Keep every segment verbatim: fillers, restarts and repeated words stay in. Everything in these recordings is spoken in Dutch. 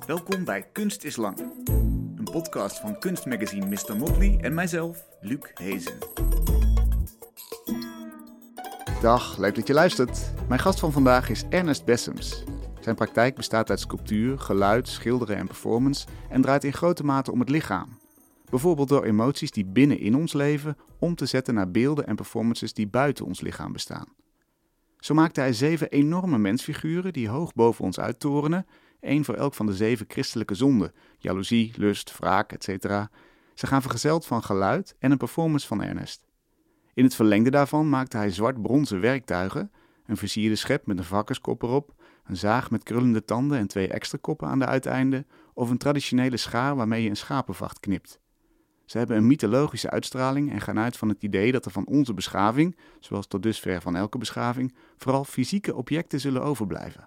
Welkom bij Kunst is Lang. Een podcast van kunstmagazine mister Motley en mijzelf, Luc Hezen. Dag, leuk dat je luistert. Mijn gast van vandaag is Ernest Bessems. Zijn praktijk bestaat uit sculptuur, geluid, schilderen en performance en draait in grote mate om het lichaam. Bijvoorbeeld door emoties die binnenin ons leven om te zetten naar beelden en performances die buiten ons lichaam bestaan. Zo maakte hij zeven enorme mensfiguren die hoog boven ons uittorenen, één voor elk van de zeven christelijke zonden, jaloezie, lust, wraak, et cetera. Ze gaan vergezeld van geluid en een performance van Ernest. In het verlengde daarvan maakte hij zwart-bronzen werktuigen, een versierde schep met een varkenskop erop, een zaag met krullende tanden en twee extra koppen aan de uiteinden, of een traditionele schaar waarmee je een schapenvacht knipt. Ze hebben een mythologische uitstraling en gaan uit van het idee dat er van onze beschaving, zoals tot dusver van elke beschaving, vooral fysieke objecten zullen overblijven.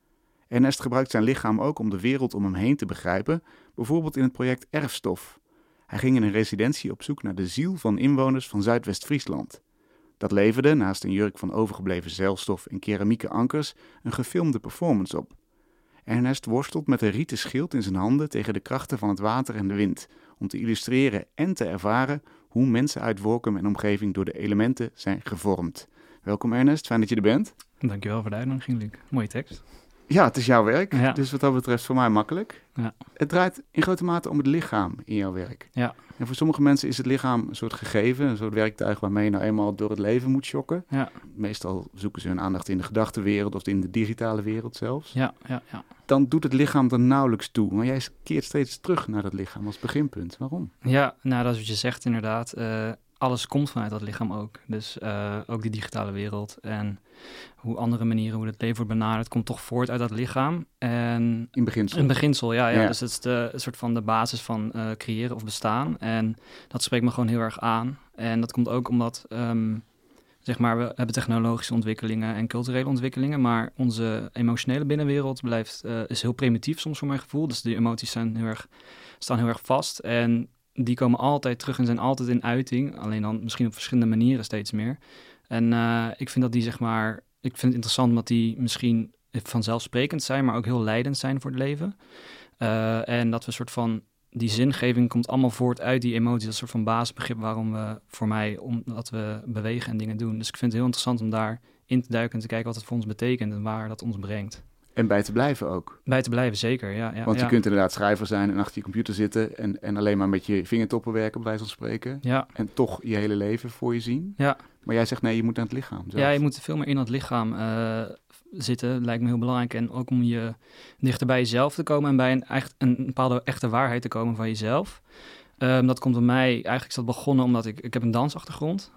Ernest gebruikt zijn lichaam ook om de wereld om hem heen te begrijpen, bijvoorbeeld in het project Erfstof. Hij ging in een residentie op zoek naar de ziel van inwoners van Zuidwest-Friesland. Dat leverde, naast een jurk van overgebleven zeilstof en keramieke ankers, een gefilmde performance op. Ernest worstelt met een rieten schild in zijn handen tegen de krachten van het water en de wind, om te illustreren en te ervaren hoe mensen uit Workum en omgeving door de elementen zijn gevormd. Welkom Ernest, fijn dat je er bent. Dankjewel voor de uitnodiging, Luc. Mooie tekst. Ja, het is jouw werk, ja. Dus wat dat betreft voor mij makkelijk. Ja. Het draait in grote mate om het lichaam in jouw werk. Ja. En voor sommige mensen is het lichaam een soort gegeven, een soort werktuig waarmee je nou eenmaal door het leven moet shocken. Ja. Meestal zoeken ze hun aandacht in de gedachtenwereld of in de digitale wereld zelfs. Ja, ja, ja. Dan doet het lichaam er nauwelijks toe. Maar jij keert steeds terug naar dat lichaam als beginpunt. Waarom? Ja, nou dat is wat je zegt inderdaad. Uh, alles komt vanuit dat lichaam ook. Dus uh, ook die digitale wereld en hoe andere manieren, hoe het leven wordt benaderd, komt toch voort uit dat lichaam. En in beginsel. In beginsel, ja. ja. ja. Dus het is de een soort van de basis van uh, creëren of bestaan. En dat spreekt me gewoon heel erg aan. En dat komt ook omdat, um, zeg maar, we hebben technologische ontwikkelingen en culturele ontwikkelingen, maar onze emotionele binnenwereld blijft, uh, is heel primitief soms voor mijn gevoel. Dus die emoties zijn heel erg, staan heel erg vast en die komen altijd terug en zijn altijd in uiting. Alleen dan misschien op verschillende manieren steeds meer. En uh, ik vind dat die, zeg maar, ik vind het interessant omdat die misschien vanzelfsprekend zijn, maar ook heel leidend zijn voor het leven. Uh, en dat we een soort van, die zingeving komt allemaal voort uit die emoties. Dat is een soort van basisbegrip waarom we, voor mij, omdat we bewegen en dingen doen. Dus ik vind het heel interessant om daar in te duiken en te kijken wat het voor ons betekent en waar dat ons brengt. En bij te blijven ook. Bij te blijven, zeker, ja. ja Want je ja. kunt inderdaad schrijver zijn en achter je computer zitten en, en alleen maar met je vingertoppen werken, bij wijze van spreken. Ja. En toch je hele leven voor je zien. Ja. Maar jij zegt nee, je moet aan het lichaam zelf. Ja, je moet veel meer in dat lichaam uh, zitten, lijkt me heel belangrijk. En ook om je dichter bij jezelf te komen en bij een, echt, een bepaalde echte waarheid te komen van jezelf. Um, dat komt bij mij, eigenlijk is dat begonnen omdat ik, ik heb een dansachtergrond.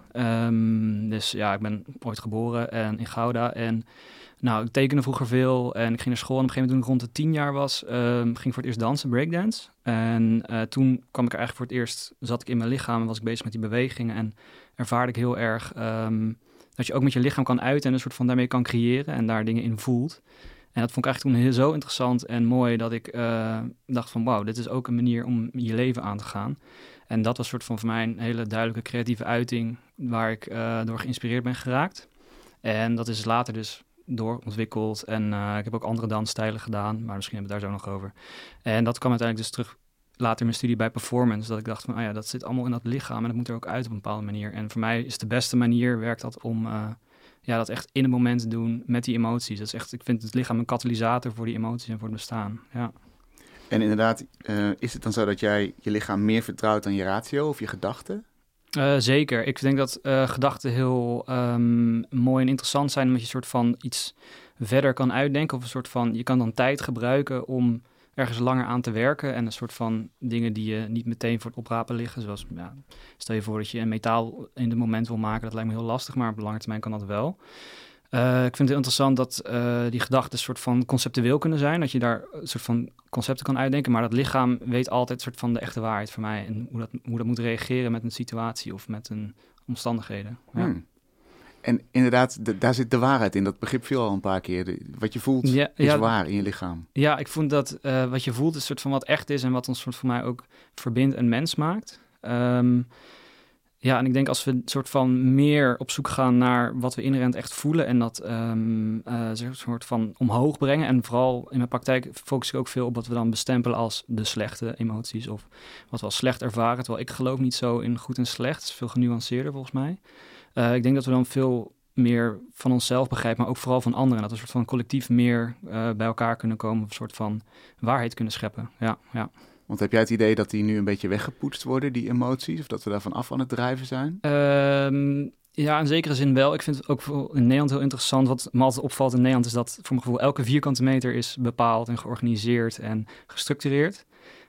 Um, dus ja, ik ben ooit geboren en in Gouda en nou, ik tekende vroeger veel en ik ging naar school. En op een gegeven moment toen ik rond de tien jaar was, um, ging ik voor het eerst dansen, breakdance. En uh, toen kwam ik er eigenlijk voor het eerst, zat ik in mijn lichaam en was ik bezig met die bewegingen. En ervaarde ik heel erg um, dat je ook met je lichaam kan uiten en een soort van daarmee kan creëren en daar dingen in voelt. En dat vond ik eigenlijk toen heel zo interessant en mooi dat ik uh, dacht van wauw, dit is ook een manier om je leven aan te gaan. En dat was soort van voor mij een hele duidelijke creatieve uiting waar ik uh, door geïnspireerd ben geraakt. En dat is later dus doorontwikkeld en uh, ik heb ook andere dansstijlen gedaan, maar misschien hebben we het daar zo nog over. En dat kwam uiteindelijk dus terug later in mijn studie bij performance, dat ik dacht van, oh ja, dat zit allemaal in dat lichaam en dat moet er ook uit op een bepaalde manier. En voor mij is de beste manier, werkt dat om uh, ja, dat echt in het moment te doen met die emoties. Dat is echt, ik vind het lichaam een katalysator voor die emoties en voor het bestaan, ja. En inderdaad, uh, is het dan zo dat jij je lichaam meer vertrouwt dan je ratio of je gedachten? Uh, zeker. Ik denk dat uh, gedachten heel um, mooi en interessant zijn, omdat je een soort van iets verder kan uitdenken. Of een soort van, je kan dan tijd gebruiken om ergens langer aan te werken. En een soort van dingen die je niet meteen voor het oprapen liggen. Zoals, ja, stel je voor dat je een metaal in het moment wil maken. Dat lijkt me heel lastig, maar op lange termijn kan dat wel. Uh, ik vind het heel interessant dat uh, die gedachten een soort van conceptueel kunnen zijn. Dat je daar een soort van concepten kan uitdenken. Maar dat lichaam weet altijd een soort van de echte waarheid voor mij. En hoe dat, hoe dat moet reageren met een situatie of met een omstandigheden. Ja. Hmm. En inderdaad, de, daar zit de waarheid in. Dat begrip viel al een paar keer. De, wat je voelt ja, is ja, waar in je lichaam. Ja, ik vond dat uh, wat je voelt is een soort van wat echt is. En wat ons soort voor mij ook verbindt en mens maakt. Um, Ja, en ik denk als we een soort van meer op zoek gaan naar wat we inherent echt voelen en dat um, uh, een soort van omhoog brengen. En vooral in mijn praktijk focus ik ook veel op wat we dan bestempelen als de slechte emoties of wat we als slecht ervaren. Terwijl ik geloof niet zo in goed en slecht. Het is veel genuanceerder volgens mij. Uh, ik denk dat we dan veel meer van onszelf begrijpen, maar ook vooral van anderen. Dat we een soort van collectief meer uh, bij elkaar kunnen komen of een soort van waarheid kunnen scheppen. Ja, ja. Want heb jij het idee dat die nu een beetje weggepoetst worden, die emoties? Of dat we daarvan af aan het drijven zijn? Um, ja, in zekere zin wel. Ik vind het ook in Nederland heel interessant. Wat me altijd opvalt in Nederland is dat voor mijn gevoel elke vierkante meter is bepaald en georganiseerd en gestructureerd.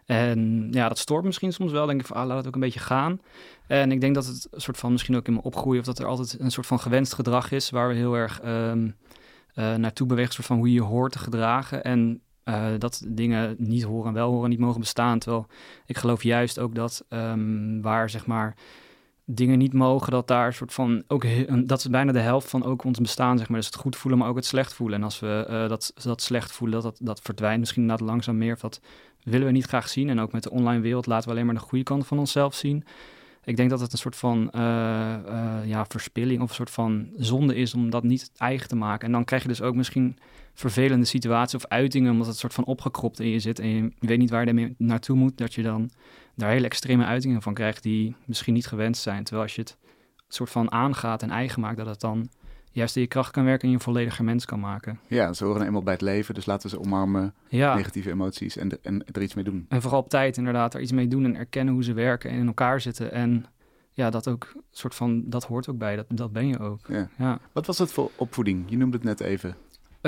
En ja, dat stoort misschien soms wel. Denk ik van, ah, laat het ook een beetje gaan. En ik denk dat het een soort van misschien ook in me opgroeien of dat er altijd een soort van gewenst gedrag is waar we heel erg um, uh, naartoe bewegen, een soort van hoe je je hoort te gedragen. En Uh, dat dingen niet horen en wel horen, niet mogen bestaan. Terwijl ik geloof juist ook dat um, waar zeg maar dingen niet mogen, dat daar een soort van ook he- dat is bijna de helft van ook ons bestaan, zeg maar. Dus het goed voelen, maar ook het slecht voelen. En als we uh, dat, dat slecht voelen, dat, dat, dat verdwijnt misschien inderdaad langzaam meer. Of dat willen we niet graag zien. En ook met de online wereld laten we alleen maar de goede kant van onszelf zien. Ik denk dat het een soort van uh, uh, ja, verspilling of een soort van zonde is om dat niet eigen te maken. En dan krijg je dus ook misschien vervelende situaties of uitingen, omdat het soort van opgekropt in je zit en je weet niet waar je ermee naartoe moet, dat je dan daar hele extreme uitingen van krijgt die misschien niet gewenst zijn. Terwijl als je het soort van aangaat en eigen maakt, dat het dan juist in je kracht kan werken en je een vollediger mens kan maken. Ja, ze horen eenmaal bij het leven, dus laten we ze omarmen, ja. negatieve emoties en, de, en er iets mee doen. En vooral op tijd inderdaad er iets mee doen en erkennen hoe ze werken en in elkaar zitten. En ja, dat ook soort van, dat hoort ook bij, dat, dat ben je ook. Ja. Ja. Wat was het voor opvoeding? Je noemde het net even.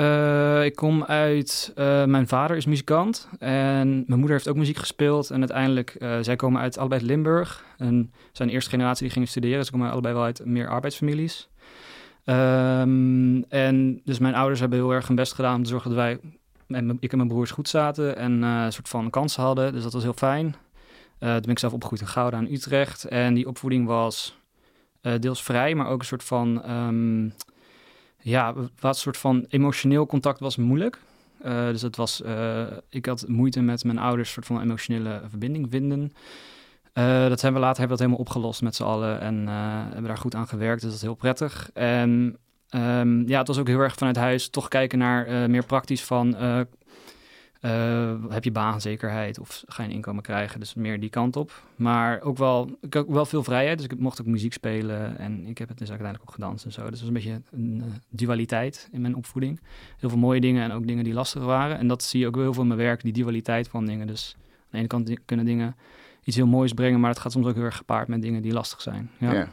Uh, ik kom uit, uh, mijn vader is muzikant en mijn moeder heeft ook muziek gespeeld. En uiteindelijk, uh, zij komen uit allebei uit Limburg. En zijn de eerste generatie die gingen studeren. Ze komen allebei wel uit meer arbeidsfamilies. Um, en dus mijn ouders hebben heel erg hun best gedaan om te zorgen dat wij, en ik en mijn broers, goed zaten en uh, een soort van kansen hadden. Dus dat was heel fijn. Uh, toen ben ik zelf opgegroeid in Gouda en Utrecht. En die opvoeding was uh, deels vrij, maar ook een soort van... Um, ja, wat soort van emotioneel contact was moeilijk. Uh, dus het was... Uh, ik had moeite met mijn ouders soort van emotionele verbinding vinden. Uh, dat hebben we later hebben we dat helemaal opgelost met z'n allen. En uh, hebben daar goed aan gewerkt. Dus dat is heel prettig. En um, ja, het was ook heel erg vanuit huis toch kijken naar uh, meer praktisch van... Uh, Uh, heb je baanzekerheid of ga je een inkomen krijgen? Dus meer die kant op. Maar ook wel, ik had ook wel veel vrijheid. Dus ik mocht ook muziek spelen. En ik heb het dus uiteindelijk ook gedanst en zo. Dus het was een beetje een uh, dualiteit in mijn opvoeding. Heel veel mooie dingen en ook dingen die lastig waren. En dat zie je ook heel veel in mijn werk, die dualiteit van dingen. Dus aan de ene kant di- kunnen dingen iets heel moois brengen, maar het gaat soms ook heel erg gepaard met dingen die lastig zijn. Ja. Ja.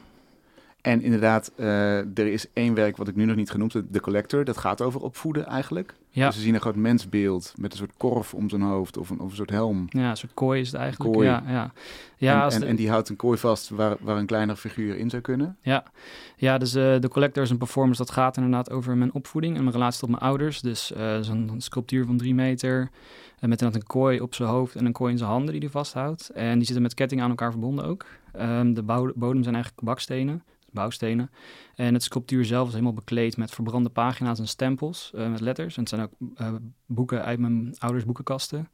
En inderdaad, uh, er is één werk wat ik nu nog niet genoemd heb, The Collector. Dat gaat over opvoeden eigenlijk. Ja. Dus we zien een groot mensbeeld met een soort korf om zijn hoofd of een, of een soort helm. Ja, een soort kooi is het eigenlijk. Kooi. Ja, ja. Ja, en, als en, de... en die houdt een kooi vast waar, waar een kleinere figuur in zou kunnen. Ja, ja dus uh, The Collector is een performance dat gaat inderdaad over mijn opvoeding en mijn relatie tot mijn ouders. Dus uh, zo'n sculptuur van drie meter uh, met inderdaad een kooi op zijn hoofd en een kooi in zijn handen die hij vasthoudt. En die zitten met ketting aan elkaar verbonden ook. Um, de bouw, bodem zijn eigenlijk bakstenen. Bouwstenen. En het sculptuur zelf is helemaal bekleed met verbrande pagina's en stempels uh, met letters. En het zijn ook uh, boeken uit mijn ouders boekenkasten.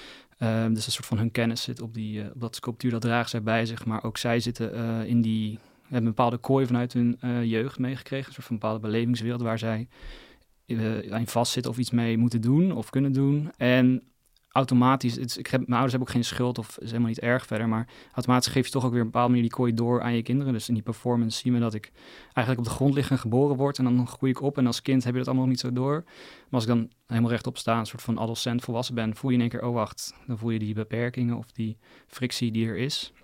Uh, dus een soort van hun kennis zit op, die, uh, op dat sculptuur, dat dragen zij bij zich. Maar ook zij zitten uh, in die, hebben een bepaalde kooi vanuit hun uh, jeugd meegekregen. Een soort van bepaalde belevingswereld waar zij uh, in vastzitten of iets mee moeten doen of kunnen doen. En automatisch, het is, ik heb, mijn ouders hebben ook geen schuld of is helemaal niet erg verder, maar automatisch geef je toch ook weer op een bepaalde manier die kooi door aan je kinderen. Dus in die performance zien we dat ik eigenlijk op de grond lig en geboren word en dan groei ik op en als kind heb je dat allemaal nog niet zo door. Maar als ik dan helemaal rechtop sta, een soort van adolescent volwassen ben, voel je in één keer, oh wacht, dan voel je die beperkingen of die frictie die er is.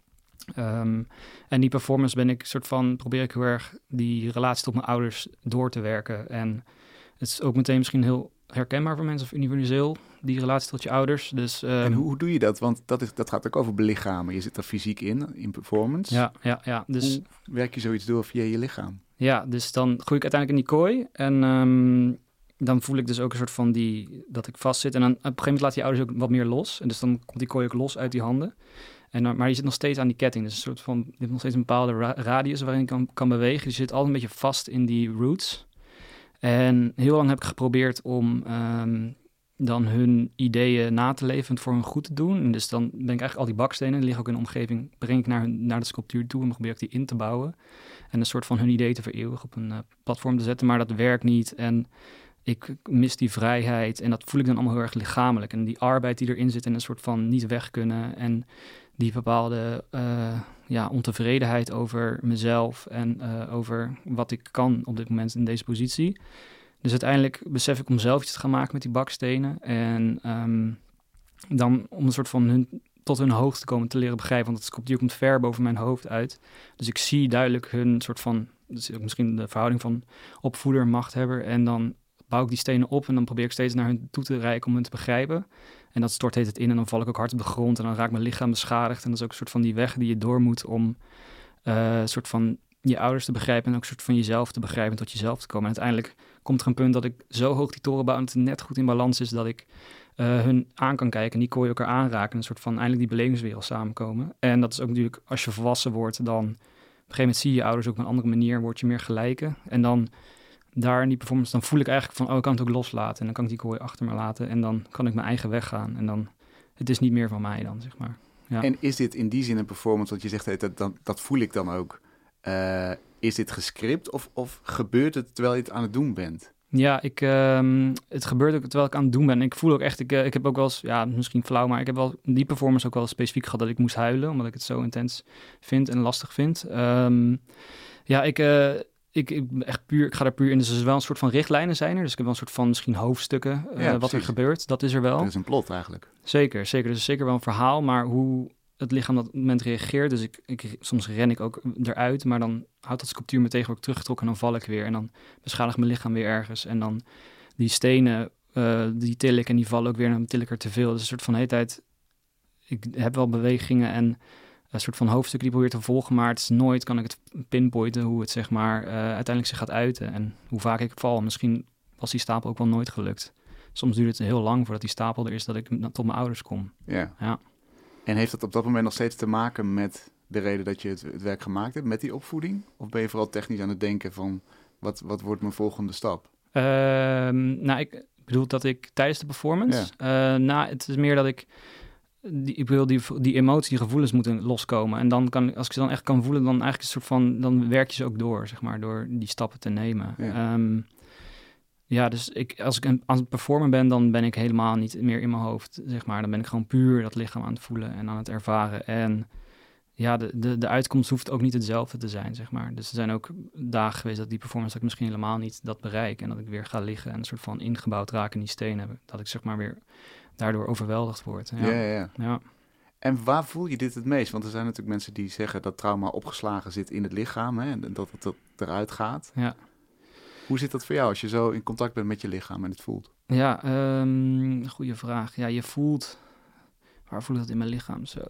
Um, en die performance ben ik soort van, probeer ik heel erg die relatie tot mijn ouders door te werken. En het is ook meteen misschien heel herkenbaar voor mensen of universeel, die relatie tot je ouders. Dus, um, en hoe, hoe doe je dat? Want dat, is, dat gaat ook over belichamen. Je zit er fysiek in, in performance. Ja, ja, ja. Dus, hoe werk je zoiets door via je lichaam? Ja, dus dan groei ik uiteindelijk in die kooi. En um, dan voel ik dus ook een soort van die, dat ik vastzit. En dan op een gegeven moment laat je ouders ook wat meer los. En dus dan komt die kooi ook los uit die handen. En dan, maar je zit nog steeds aan die ketting. Dus een soort van, je hebt nog steeds een bepaalde ra- radius waarin je kan, kan bewegen. Dus je zit altijd een beetje vast in die roots. En heel lang heb ik geprobeerd om um, dan hun ideeën na te leven en voor hun goed te doen. En dus dan ben ik eigenlijk al die bakstenen, die liggen ook in de omgeving, breng ik naar, hun, naar de sculptuur toe en dan probeer ik die in te bouwen. En een soort van hun idee te vereeuwigen, op een uh, platform te zetten. Maar dat werkt niet en ik mis die vrijheid en dat voel ik dan allemaal heel erg lichamelijk. En die arbeid die erin zit en een soort van niet weg kunnen en die bepaalde uh, ja, ontevredenheid over mezelf en uh, over wat ik kan op dit moment in deze positie. Dus uiteindelijk besef ik om zelf iets te gaan maken met die bakstenen. En um, dan om een soort van hun, tot hun hoogte te komen te leren begrijpen. Want het sculptuur komt ver boven mijn hoofd uit. Dus ik zie duidelijk hun soort van, dus misschien de verhouding van opvoeder, machthebber. En dan bouw ik die stenen op en dan probeer ik steeds naar hun toe te reiken om hun te begrijpen. En dat stort heet het in en dan val ik ook hard op de grond en dan raakt mijn lichaam beschadigd. En dat is ook een soort van die weg die je door moet om uh, een soort van je ouders te begrijpen en ook een soort van jezelf te begrijpen en tot jezelf te komen. En uiteindelijk komt er een punt dat ik zo hoog die toren bouw en het net goed in balans is dat ik uh, hun aan kan kijken en die kooi elkaar aanraken en een soort van eindelijk die belevingswereld samenkomen. En dat is ook natuurlijk, als je volwassen wordt, dan op een gegeven moment zie je je ouders ook op een andere manier, word je meer gelijken. En dan daar in die performance, dan voel ik eigenlijk van, oh, ik kan het ook loslaten en dan kan ik die kooi achter me laten en dan kan ik mijn eigen weg gaan en dan, het is niet meer van mij dan, zeg maar. Ja. En is dit in die zin een performance, want je zegt, hey, dat, dat, dat voel ik dan ook. Uh, is dit gescript of, of gebeurt het terwijl je het aan het doen bent? Ja, ik, um, het gebeurt ook terwijl ik aan het doen ben. Ik voel ook echt, ik, uh, ik heb ook wel eens, ja, misschien flauw, maar ik heb wel die performance ook wel specifiek gehad dat ik moest huilen, omdat ik het zo intens vind en lastig vind. Um, ja, ik, uh, ik, ik, echt puur, ik ga er puur in, dus er is wel een soort van richtlijnen zijn er, dus ik heb wel een soort van misschien hoofdstukken, uh, ja, wat er gebeurt, dat is er wel. Er is een plot eigenlijk. Zeker, zeker. Dus zeker wel een verhaal, maar hoe het lichaam op dat moment reageert. Dus ik, ik, soms ren ik ook eruit, maar dan houdt dat sculptuur me tegen, word ik teruggetrokken en dan val ik weer. En dan beschadigt mijn lichaam weer ergens. En dan die stenen, uh, die til ik en die vallen ook weer en dan til ik er te veel. Dus een soort van de hele tijd, ik heb wel bewegingen en een soort van hoofdstukken die probeer te volgen, maar het is nooit, kan ik het pinpointen hoe het zeg maar uh, uiteindelijk zich gaat uiten. En hoe vaak ik val. Misschien was die stapel ook wel nooit gelukt. Soms duurt het heel lang voordat die stapel er is, dat ik tot mijn ouders kom. Ja. Ja. En heeft dat op dat moment nog steeds te maken met de reden dat je het, het werk gemaakt hebt, met die opvoeding? Of ben je vooral technisch aan het denken van, wat, wat wordt mijn volgende stap? Uh, nou, ik bedoel dat ik tijdens de performance, ja. uh, nou, het is meer dat ik, die, ik bedoel, die, die emoties, die gevoelens moeten loskomen. En dan kan, als ik ze dan echt kan voelen, dan eigenlijk een soort van, dan werk je ze ook door, zeg maar, door die stappen te nemen. Ja. Um, Ja, dus ik, als ik een, aan het performen ben, dan ben ik helemaal niet meer in mijn hoofd, zeg maar. Dan ben ik gewoon puur dat lichaam aan het voelen en aan het ervaren. En ja, de, de, de uitkomst hoeft ook niet hetzelfde te zijn, zeg maar. Dus er zijn ook dagen geweest dat die performance dat ik misschien helemaal niet dat bereik. En dat ik weer ga liggen en een soort van ingebouwd raak in die stenen. Dat ik zeg maar weer daardoor overweldigd word. Ja, ja, ja. ja. En waar voel je dit het meest? Want er zijn natuurlijk mensen die zeggen dat trauma opgeslagen zit in het lichaam, hè, en dat het eruit gaat. Ja. Hoe zit dat voor jou als je zo in contact bent met je lichaam en het voelt? Ja, um, goede vraag. Ja, je voelt... Waar voel ik dat in mijn lichaam? Zo.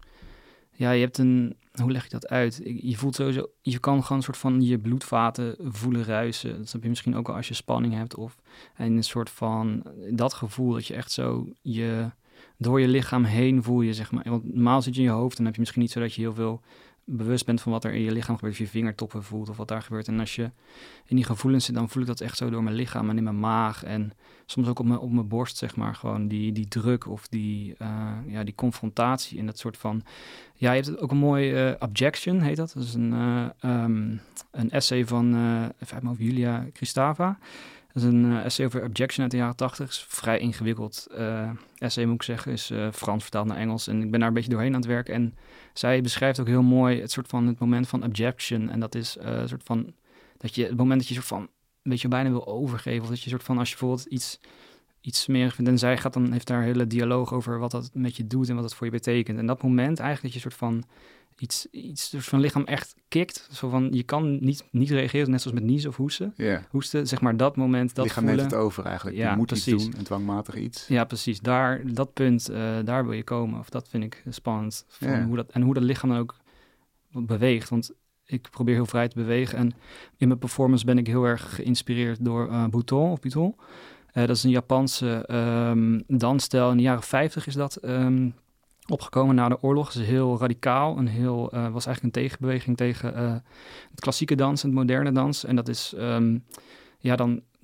Ja, je hebt een... Hoe leg je dat uit? Je voelt sowieso... Je kan gewoon een soort van je bloedvaten voelen ruisen. Dat heb je misschien ook wel als je spanning hebt. Of en een soort van... Dat gevoel dat je echt zo... je door je lichaam heen voel je, zeg maar. Want normaal zit je in je hoofd en dan heb je misschien niet zo dat je heel veel bewust bent van wat er in je lichaam gebeurt, of je vingertoppen voelt of wat daar gebeurt. En als je in die gevoelens zit, dan voel ik dat echt zo door mijn lichaam en in mijn maag en soms ook op mijn, op mijn borst, zeg maar, gewoon die, die druk of die, uh, ja, die confrontatie in dat soort van... Ja, je hebt ook een mooi uh, Objection, heet dat. Dat is een, uh, um, een essay van, uh, even uit mijn hoofd, Julia Kristeva. Dat is een uh, essay over objection uit de jaren tachtig. Is vrij ingewikkeld uh, essay, moet ik zeggen. Is uh, Frans vertaald naar Engels. En ik ben daar een beetje doorheen aan het werken. En zij beschrijft ook heel mooi het soort van het moment van objection. En dat is uh, een soort van dat je het moment dat je soort van een beetje bijna wil overgeven. Of dat je soort van als je bijvoorbeeld iets, iets smerig vindt en zij gaat, dan heeft daar een hele dialoog over wat dat met je doet en wat dat voor je betekent. En dat moment eigenlijk dat je soort van iets, iets dus van lichaam echt kikt. Zo van, je kan niet, niet reageren, net zoals met niezen of hoesten. Yeah. Hoesten, zeg maar dat moment, dat lichaam voelen. neemt het over eigenlijk. Ja, je moet precies. iets doen, en dwangmatig iets. Ja, precies. Daar, dat punt, uh, daar wil je komen. Of dat vind ik spannend. Van Yeah. hoe dat, en hoe dat lichaam dan ook beweegt. Want ik probeer heel vrij te bewegen. En in mijn performance ben ik heel erg geïnspireerd door uh, Butoh of Butoh. Uh, dat is een Japanse um, dansstijl. In de jaren vijftig is dat um, opgekomen na de oorlog. Het is heel radicaal. Een heel, uh, was eigenlijk een tegenbeweging tegen uh, het klassieke dans en het moderne dans. En dat is, um, ja, dan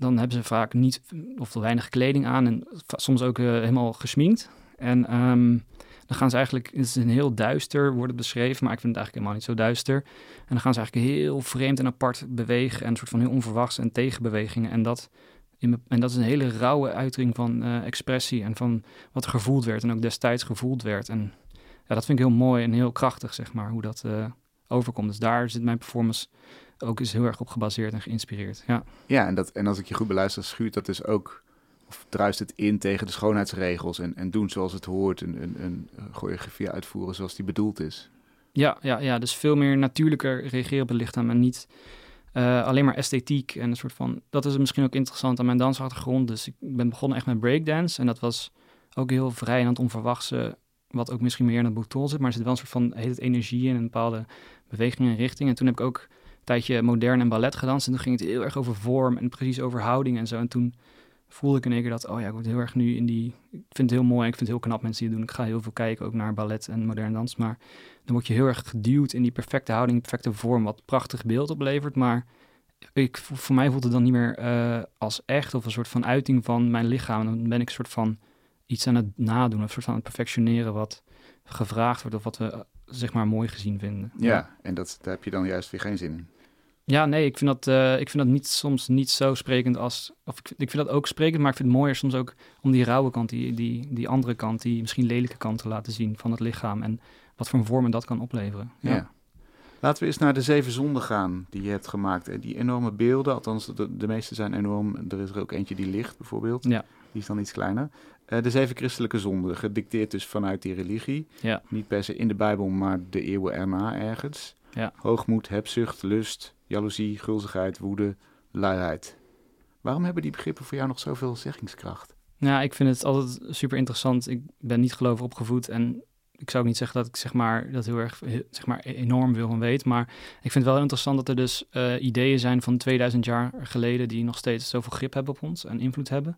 dan hebben ze vaak niet of weinig kleding aan en soms ook uh, helemaal gesminkt. En um, dan gaan ze eigenlijk, het is een heel duister, wordt het beschreven, maar ik vind het eigenlijk helemaal niet zo duister. En dan gaan ze eigenlijk heel vreemd en apart bewegen en een soort van heel onverwachts en tegenbewegingen. En dat, in, en dat is een hele rauwe uiting van uh, expressie en van wat er gevoeld werd en ook destijds gevoeld werd. En ja, dat vind ik heel mooi en heel krachtig, zeg maar, hoe dat uh, overkomt. Dus daar zit mijn performance ook is heel erg op gebaseerd en geïnspireerd. Ja, ja en, dat, en als ik je goed beluister, schuurt dat dus ook, of druist het in tegen de schoonheidsregels en, en doen zoals het hoort, een, een, een choreografie uitvoeren zoals die bedoeld is. Ja, ja, ja, dus veel meer natuurlijker reageren op het lichaam en niet uh, alleen maar esthetiek en een soort van, dat is misschien ook interessant aan mijn dansachtergrond. Dus ik ben begonnen echt met breakdance en dat was ook heel vrij en aan het onverwachte, wat ook misschien meer in het boeton zit, maar er zit wel een soort van heet het energie in een bepaalde beweging en richting. En toen heb ik ook een tijdje modern en ballet gedanst en toen ging het heel erg over vorm en precies over houding en zo. En toen voelde ik in één keer dat, oh ja, ik word heel erg nu in die, ik vind het heel mooi en ik vind het heel knap mensen die het doen. Ik ga heel veel kijken ook naar ballet en moderne dans, maar dan word je heel erg geduwd in die perfecte houding, die perfecte vorm, wat prachtig beeld oplevert, maar ik, voor mij voelt het dan niet meer uh, als echt of een soort van uiting van mijn lichaam. Dan ben ik een soort van iets aan het nadoen, of een soort van het perfectioneren wat gevraagd wordt of wat we uh, zeg maar mooi gezien vinden. Ja, ja. En dat, daar heb je dan juist weer geen zin in. Ja, nee, ik vind dat, uh, ik vind dat niet, soms niet zo sprekend als... Of ik, ik vind dat ook sprekend, maar ik vind het mooier soms ook om die rauwe kant, die, die, die andere kant, die misschien lelijke kant te laten zien van het lichaam en wat voor vormen dat kan opleveren. Ja. Ja. Laten we eens naar de zeven zonden gaan die je hebt gemaakt. Die enorme beelden, althans de, de meeste zijn enorm. Er is er ook eentje die ligt bijvoorbeeld. Ja. Die is dan iets kleiner. Uh, de zeven christelijke zonden, gedicteerd dus vanuit die religie. Ja. Niet per se in de Bijbel, maar de eeuwen erna ergens. Ja. Hoogmoed, hebzucht, lust, jaloezie, gulzigheid, woede, luiheid. Waarom hebben die begrippen voor jou nog zoveel zeggingskracht? Ja, ik vind het altijd super interessant. Ik ben niet gelovig opgevoed en ik zou ook niet zeggen dat ik zeg maar, dat heel erg zeg maar, enorm veel van weet. Maar ik vind het wel interessant dat er dus uh, ideeën zijn van tweeduizend jaar geleden die nog steeds zoveel grip hebben op ons en invloed hebben.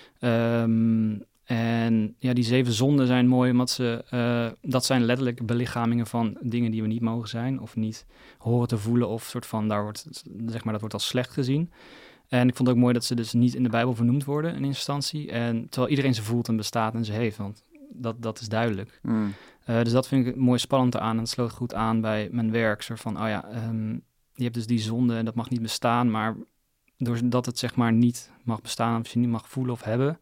Um, en ja, die zeven zonden zijn mooi, omdat ze, uh, dat zijn letterlijk belichamingen van dingen die we niet mogen zijn of niet horen te voelen of soort van, daar wordt, zeg maar, dat wordt als slecht gezien. En ik vond het ook mooi dat ze dus niet in de Bijbel vernoemd worden in instantie. En terwijl iedereen ze voelt en bestaat en ze heeft, want dat, dat is duidelijk. Mm. Uh, dus dat vind ik mooi spannend aan en het sloot goed aan bij mijn werk. Soort van, oh ja, um, je hebt dus die zonde en dat mag niet bestaan, maar doordat het zeg maar niet mag bestaan of je niet mag voelen of hebben,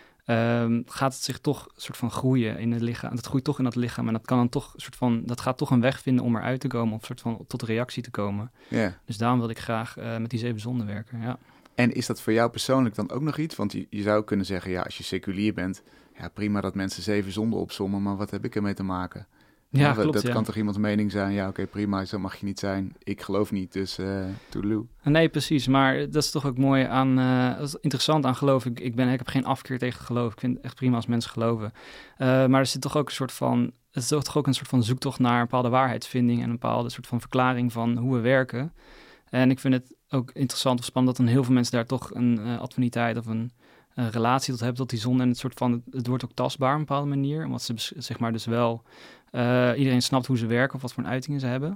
Um, gaat het zich toch een soort van groeien in het lichaam. Dat groeit toch in dat lichaam en dat kan dan toch een soort van, dat gaat toch een weg vinden om eruit te komen of een soort van tot reactie te komen. Yeah. Dus daarom wil ik graag uh, met die zeven zonden werken. Ja. En is dat voor jou persoonlijk dan ook nog iets? Want je, je zou kunnen zeggen, ja, als je seculier bent, ja, prima dat mensen zeven zonden opsommen, maar wat heb ik ermee te maken? Ja, ja, klopt, dat ja. kan toch iemands mening zijn? Ja, oké, okay, prima, zo mag je niet zijn. Ik geloof niet, dus uh, toedeloe. Nee, precies. Maar dat is toch ook mooi aan, uh, dat is interessant aan geloof. Ik, ik, ben, ik heb geen afkeer tegen geloof. Ik vind het echt prima als mensen geloven. Uh, maar er zit toch ook een soort van, het is toch ook een soort van zoektocht naar een bepaalde waarheidsvinding en een bepaalde soort van verklaring van hoe we werken. En ik vind het ook interessant of spannend dat dan heel veel mensen daar toch een uh, affiniteit of een uh, relatie tot hebben tot die zon. En het soort van, het, het wordt ook tastbaar op een bepaalde manier, omdat ze zeg maar dus wel Uh, iedereen snapt hoe ze werken of wat voor uitingen ze hebben.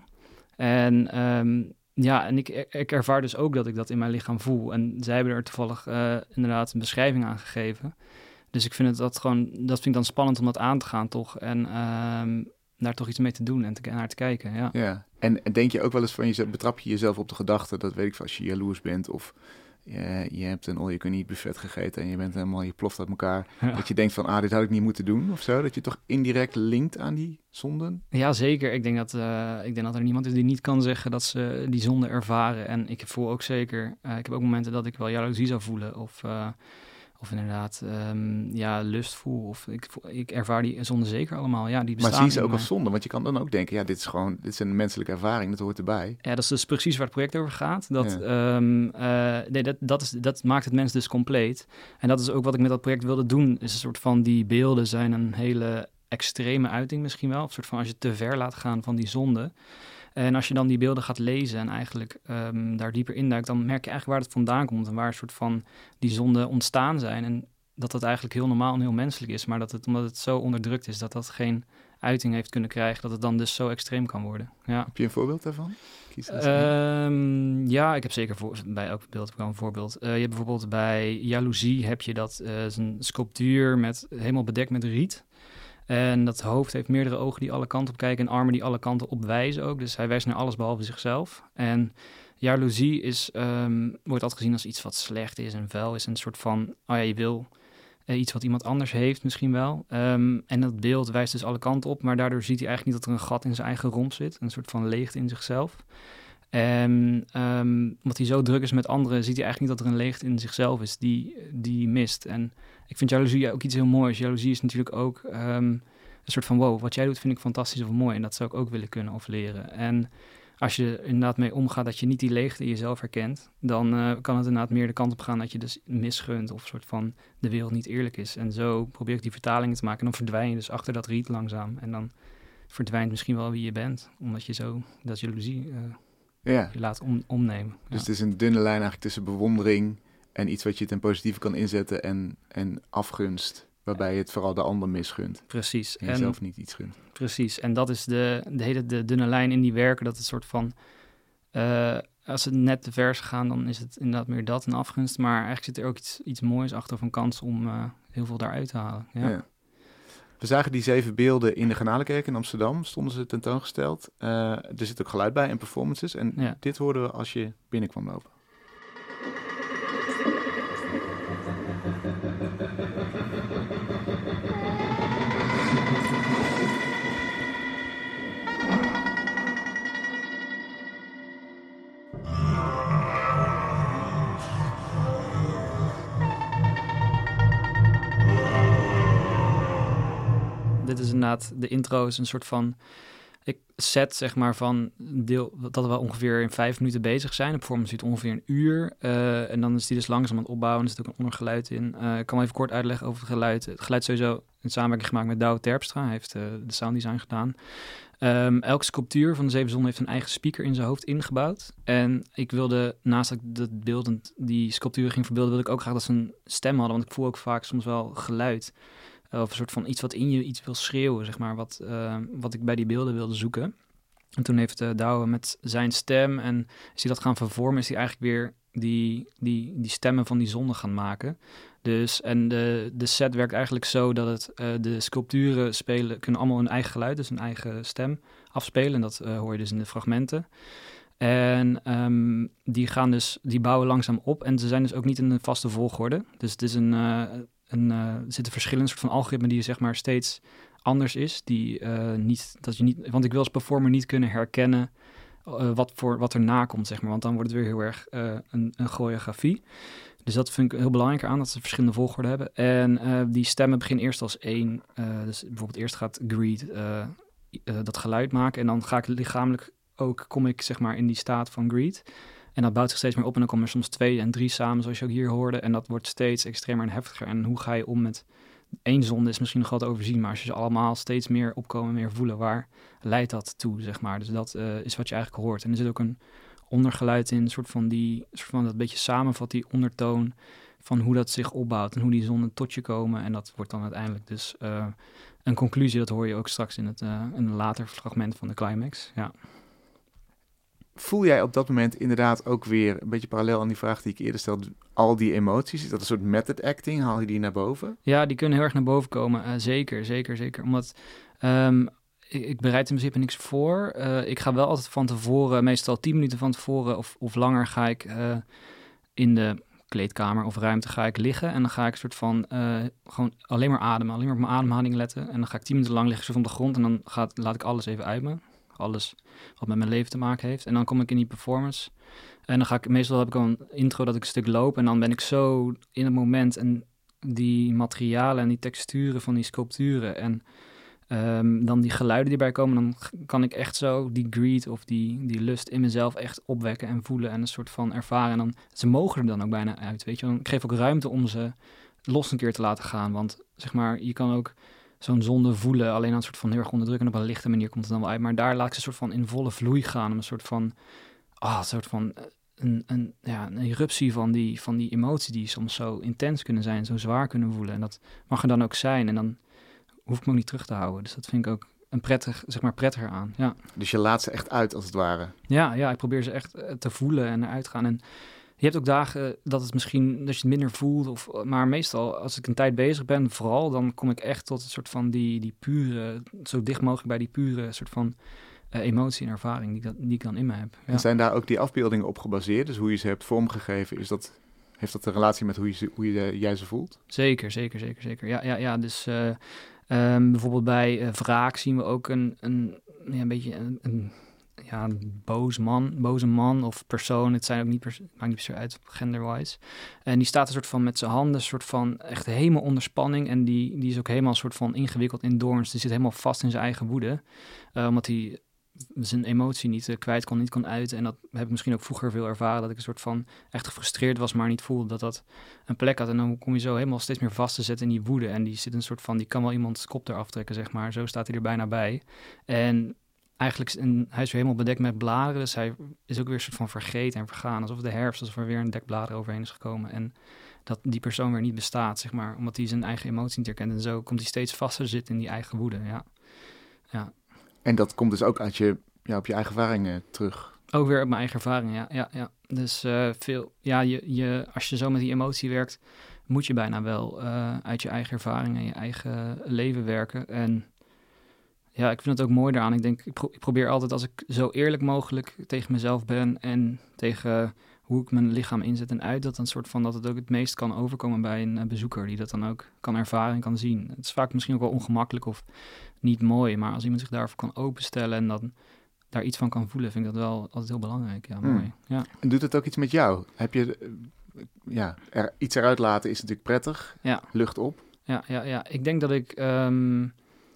En um, ja, en ik, ik ervaar dus ook dat ik dat in mijn lichaam voel. En zij hebben er toevallig uh, inderdaad een beschrijving aan gegeven. Dus ik vind het dat gewoon, dat vind ik dan spannend om dat aan te gaan toch. En um, daar toch iets mee te doen en te, naar te kijken. Ja. Ja. En, en denk je ook wel eens van jezelf, betrap je jezelf op de gedachte, dat weet ik als je jaloers bent of je, je hebt een all-you-can-eat buffet gegeten en je bent helemaal, je ploft uit elkaar. Ja. Dat je denkt van, ah, dit had ik niet moeten doen of zo. Dat je toch indirect linkt aan die zonden? Ja, zeker. Ik denk dat, uh, ik denk dat er niemand is die niet kan zeggen dat ze die zonde ervaren. En ik voel ook zeker, uh, ik heb ook momenten dat ik wel jaloezie zou voelen of, uh, of inderdaad um, ja, lust voel. Of ik, ik ervaar die zonde zeker allemaal. Ja, die bestaan. Maar zie je ze ook als zonde? Want je kan dan ook denken, ja, dit is gewoon, dit is een menselijke ervaring, dat hoort erbij. Ja, dat is dus precies waar het project over gaat. Dat, ja. um, uh, nee, dat, dat, is, dat maakt het mens dus compleet. En dat is ook wat ik met dat project wilde doen. Is een soort van, die beelden zijn een hele extreme uiting misschien wel. Een soort van, als je te ver laat gaan van die zonde. En als je dan die beelden gaat lezen en eigenlijk um, daar dieper induikt, dan merk je eigenlijk waar het vandaan komt en waar een soort van die zonden ontstaan zijn. En dat dat eigenlijk heel normaal en heel menselijk is, maar dat het, omdat het zo onderdrukt is, dat dat geen uiting heeft kunnen krijgen, dat het dan dus zo extreem kan worden. Ja. Heb je een voorbeeld daarvan? Kies eens Um, ja, ik heb zeker voor, bij elk beeld wel een voorbeeld. Uh, je hebt bijvoorbeeld bij jaloezie heb je dat uh, is een sculptuur met helemaal bedekt met riet. En dat hoofd heeft meerdere ogen die alle kanten op kijken en armen die alle kanten op wijzen ook. Dus hij wijst naar alles behalve zichzelf. En jaloezie is, um, wordt altijd gezien als iets wat slecht is en vuil is. Een soort van, oh ja, je wil uh, iets wat iemand anders heeft misschien wel. Um, en dat beeld wijst dus alle kanten op, maar daardoor ziet hij eigenlijk niet dat er een gat in zijn eigen romp zit. Een soort van leegte in zichzelf. En um, omdat hij zo druk is met anderen, ziet hij eigenlijk niet dat er een leegte in zichzelf is die, die mist. En ik vind jaloezie ook iets heel moois. Jaloezie is natuurlijk ook um, een soort van, wow, wat jij doet vind ik fantastisch of mooi. En dat zou ik ook willen kunnen of leren. En als je inderdaad mee omgaat dat je niet die leegte in jezelf herkent, dan uh, kan het inderdaad meer de kant op gaan dat je dus misgunt of een soort van de wereld niet eerlijk is. En zo probeer ik die vertalingen te maken en dan verdwijn je dus achter dat riet langzaam. En dan verdwijnt misschien wel wie je bent, omdat je zo dat jaloezie uh, ja. je laat om, omnemen. Dus ja. het is een dunne lijn eigenlijk tussen bewondering en iets wat je ten positieve kan inzetten en, en afgunst, waarbij je het vooral de ander misgunt. Precies. En jezelf en, niet iets gunt. Precies. En dat is de, de hele de dunne lijn in die werken, dat het soort van, uh, als het net te vers gaan, dan is het inderdaad meer dat, een afgunst. Maar eigenlijk zit er ook iets, iets moois achter of een kans om uh, heel veel daaruit te halen. Ja. Ja. We zagen die zeven beelden in de Garnalenkerk in Amsterdam, stonden ze tentoongesteld. Uh, er zit ook geluid bij en performances. En ja. dit hoorden we als je binnenkwam lopen. Dit is inderdaad, de intro is een soort van ik set, zeg maar, van deel dat we ongeveer in vijf minuten bezig zijn. De performance duurt ongeveer een uur. Uh, en dan is die dus langzaam aan het opbouwen. Er zit ook een ondergeluid in. Uh, ik kan wel even kort uitleggen over het geluid. Het geluid sowieso in samenwerking gemaakt met Douwe Terpstra. Hij heeft uh, de sounddesign gedaan. Um, elke sculptuur van de Zeven Zonden heeft een eigen speaker in zijn hoofd ingebouwd. En ik wilde, naast dat ik dat beeldend die sculptuur ging verbeelden, wilde ik ook graag dat ze een stem hadden. Want ik voel ook vaak soms wel geluid. Of een soort van iets wat in je iets wil schreeuwen, zeg maar. Wat, uh, wat ik bij die beelden wilde zoeken. En toen heeft uh, Douwe met zijn stem en is hij dat gaan vervormen, is hij eigenlijk weer die, die, die stemmen van die zonden gaan maken. Dus, en de, de set werkt eigenlijk zo dat het, uh, de sculpturen spelen, kunnen allemaal hun eigen geluid, dus een eigen stem afspelen. En dat uh, hoor je dus in de fragmenten. En um, die gaan dus, die bouwen langzaam op. En ze zijn dus ook niet in een vaste volgorde. Dus het is een, uh, een uh, er zitten verschillende soort van algoritmen die zeg maar steeds anders is. Die uh, niet, dat je niet, want ik wil als performer niet kunnen herkennen uh, wat, voor, wat erna komt, zeg maar. Want dan wordt het weer heel erg uh, een, een choreografie. Dus dat vind ik heel belangrijk aan, dat ze verschillende volgorde hebben. En uh, die stemmen beginnen eerst als één. Uh, dus bijvoorbeeld eerst gaat Greed uh, uh, dat geluid maken. En dan ga ik lichamelijk ook, kom ik zeg maar in die staat van Greed. En dat bouwt zich steeds meer op. En dan komen er soms twee en drie samen, zoals je ook hier hoorde. En dat wordt steeds extremer en heftiger. En hoe ga je om met één zonde is misschien nog wat te overzien. Maar als je ze allemaal steeds meer opkomen, meer voelen, waar leidt dat toe, zeg maar. Dus dat uh, is wat je eigenlijk hoort. En er zit ook een ondergeluid in, een soort van die, soort van dat beetje samenvat, die ondertoon van hoe dat zich opbouwt en hoe die zonden tot je komen. En dat wordt dan uiteindelijk dus uh, een conclusie. Dat hoor je ook straks in het uh, in een later fragment van de climax. Ja. Voel jij op dat moment inderdaad ook weer, een beetje parallel aan die vraag die ik eerder stelde, al die emoties? Is dat een soort method acting? Haal je die naar boven? Ja, die kunnen heel erg naar boven komen. Uh, zeker, zeker, zeker. Omdat um, ik, ik bereid in principe niks voor. Uh, ik ga wel altijd van tevoren, meestal tien minuten van tevoren of, of langer, ga ik uh, in de kleedkamer of ruimte ga ik liggen. En dan ga ik een soort van uh, gewoon alleen maar ademen, alleen maar op mijn ademhaling letten. En dan ga ik tien minuten lang liggen zo op de grond en dan gaat, laat ik alles even uit me. Alles wat met mijn leven te maken heeft. En dan kom ik in die performance. En dan ga ik, meestal heb ik al een intro dat ik een stuk loop. En dan ben ik zo in het moment. En die materialen en die texturen van die sculpturen. En um, dan die geluiden die erbij komen. Dan kan ik echt zo die greed of die, die lust in mezelf echt opwekken en voelen. En een soort van ervaren. En dan, ze mogen er dan ook bijna uit, weet je. Dan ik geef ook ruimte om ze los een keer te laten gaan. Want zeg maar, je kan ook zo'n zonde voelen, alleen aan een soort van heel erg onderdrukken. En op een lichte manier komt het dan wel uit. Maar daar laat ik ze een soort van in volle vloei gaan. Om een soort van, ah, een soort van een, een, ja, een eruptie van die, van die emotie die soms zo intens kunnen zijn, zo zwaar kunnen voelen. En dat mag er dan ook zijn. En dan hoef ik me ook niet terug te houden. Dus dat vind ik ook een prettig, zeg maar prettiger aan. Ja. Dus je laat ze echt uit, als het ware? Ja, ja, ik probeer ze echt te voelen en eruit te gaan. En je hebt ook dagen dat het misschien, dat je het minder voelt. Of, maar meestal, als ik een tijd bezig ben, vooral, dan kom ik echt tot een soort van die, die pure, zo dicht mogelijk bij die pure soort van uh, emotie en ervaring die, dat, die ik dan in me heb. Ja. En zijn daar ook die afbeeldingen op gebaseerd? Dus hoe je ze hebt vormgegeven, is dat, heeft dat een relatie met hoe je, ze, hoe je jij ze voelt? Zeker, zeker, zeker, zeker. Ja, ja, ja. Dus uh, um, bijvoorbeeld bij uh, wraak zien we ook een, een, ja, een beetje een, een ja, een boos man, boze man of persoon. Het zijn ook niet per, maakt niet per se uit gender-wise. En die staat een soort van met zijn handen, een soort van echt helemaal onder spanning. En die, die is ook helemaal een soort van ingewikkeld in doorns. Die zit helemaal vast in zijn eigen woede. Uh, omdat hij zijn emotie niet uh, kwijt kon, niet kon uiten. En dat heb ik misschien ook vroeger veel ervaren. Dat ik een soort van echt gefrustreerd was, maar niet voelde dat dat een plek had. En dan kom je zo helemaal steeds meer vast te zetten in die woede. En die zit een soort van, die kan wel iemands kop eraf trekken, zeg maar. Zo staat hij er bijna bij. En eigenlijk, en hij is weer helemaal bedekt met bladeren, dus hij is ook weer een soort van vergeten en vergaan. Alsof de herfst, alsof er weer een dek bladeren overheen is gekomen. En dat die persoon weer niet bestaat, zeg maar. Omdat hij zijn eigen emotie niet herkent. En zo komt hij steeds vast te zitten in die eigen woede, ja. ja. En dat komt dus ook uit je, ja, op je eigen ervaringen terug? Ook weer op mijn eigen ervaringen, ja. ja, ja. Dus uh, veel, ja, je, je, als je zo met die emotie werkt, moet je bijna wel uh, uit je eigen ervaringen en je eigen leven werken. En ja, ik vind het ook mooi daaraan. Ik denk, ik, pro- ik probeer altijd, als ik zo eerlijk mogelijk tegen mezelf ben en tegen hoe ik mijn lichaam inzet en uit, dat een soort van dat het ook het meest kan overkomen bij een uh, bezoeker die dat dan ook kan ervaren en kan zien. Het is vaak misschien ook wel ongemakkelijk of niet mooi, maar als iemand zich daarvoor kan openstellen en dan daar iets van kan voelen, vind ik dat wel altijd heel belangrijk. Ja, mooi. Hmm. Ja. En doet het ook iets met jou? Heb je, uh, ja, er, iets eruit laten is natuurlijk prettig. Ja. Lucht op. Ja, ja, ja. Ik denk dat ik um,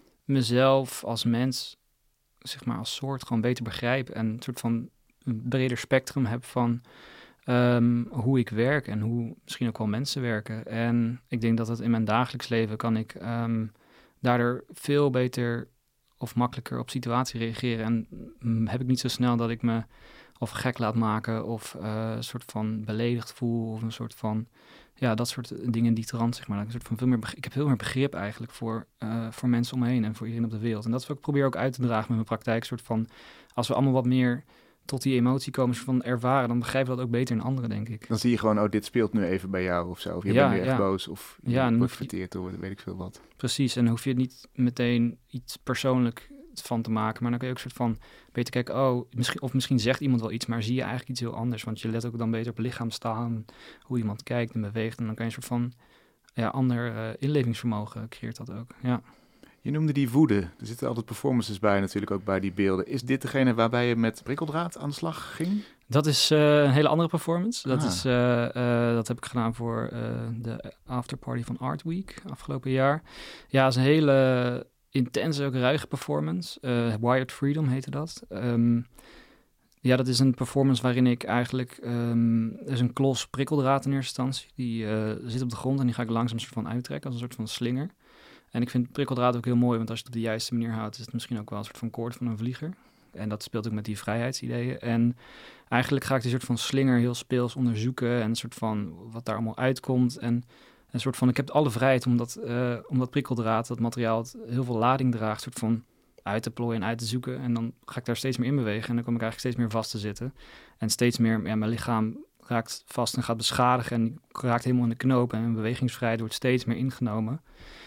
mezelf als mens, zeg maar als soort, gewoon beter begrijp en een soort van een breder spectrum heb van um, hoe ik werk en hoe misschien ook wel mensen werken. En ik denk dat het in mijn dagelijks leven kan ik um, daardoor veel beter of makkelijker op situatie reageren. En um, heb ik niet zo snel dat ik me of gek laat maken of uh, een soort van beledigd voel of een soort van, ja, dat soort dingen die trant, zeg maar. Een soort van veel meer begrip, ik heb veel meer begrip eigenlijk voor, uh, voor mensen om me heen en voor iedereen op de wereld. En dat is wat ik probeer ook uit te dragen met mijn praktijk. Een soort van, als we allemaal wat meer tot die emotie komen, soort van ervaren, dan begrijpen we dat ook beter in anderen, denk ik. Dan zie je gewoon, oh, dit speelt nu even bij jou of zo. Of je ja, bent nu echt ja. boos of je ja, wordt verteerd door weet ik veel wat. Precies, en dan hoef je het niet meteen iets persoonlijk van te maken, maar dan kun je ook een soort van beter kijken, oh, misschien, of misschien zegt iemand wel iets, maar zie je eigenlijk iets heel anders, want je let ook dan beter op het lichaam staan, hoe iemand kijkt en beweegt, en dan kan je een soort van, ja, ander uh, inlevingsvermogen creëert dat ook, ja. Je noemde die woede. Er zitten altijd performances bij natuurlijk ook bij die beelden. Is dit degene waarbij je met prikkeldraad aan de slag ging? Dat is uh, een hele andere performance. Dat, ah. is, uh, uh, dat heb ik gedaan voor uh, de afterparty van Art Week afgelopen jaar. Ja, het is een hele intense, ook ruige performance. Uh, Wired Freedom heette dat. Um, ja, dat is een performance waarin ik eigenlijk... Um, er is een klos prikkeldraad in eerste instantie. Die uh, zit op de grond en die ga ik langzaam soort van uittrekken als een soort van slinger. En ik vind prikkeldraad ook heel mooi, want als je het op de juiste manier houdt, is het misschien ook wel een soort van koord van een vlieger. En dat speelt ook met die vrijheidsideeën. En eigenlijk ga ik die soort van slinger heel speels onderzoeken en een soort van wat daar allemaal uitkomt. En een soort van, ik heb alle vrijheid om dat, uh, om dat prikkeldraad, dat materiaal dat heel veel lading draagt, soort van uit te plooien en uit te zoeken. En dan ga ik daar steeds meer in bewegen en dan kom ik eigenlijk steeds meer vast te zitten. En steeds meer, ja, mijn lichaam raakt vast en gaat beschadigen en raakt helemaal in de knoop en mijn bewegingsvrijheid wordt steeds meer ingenomen.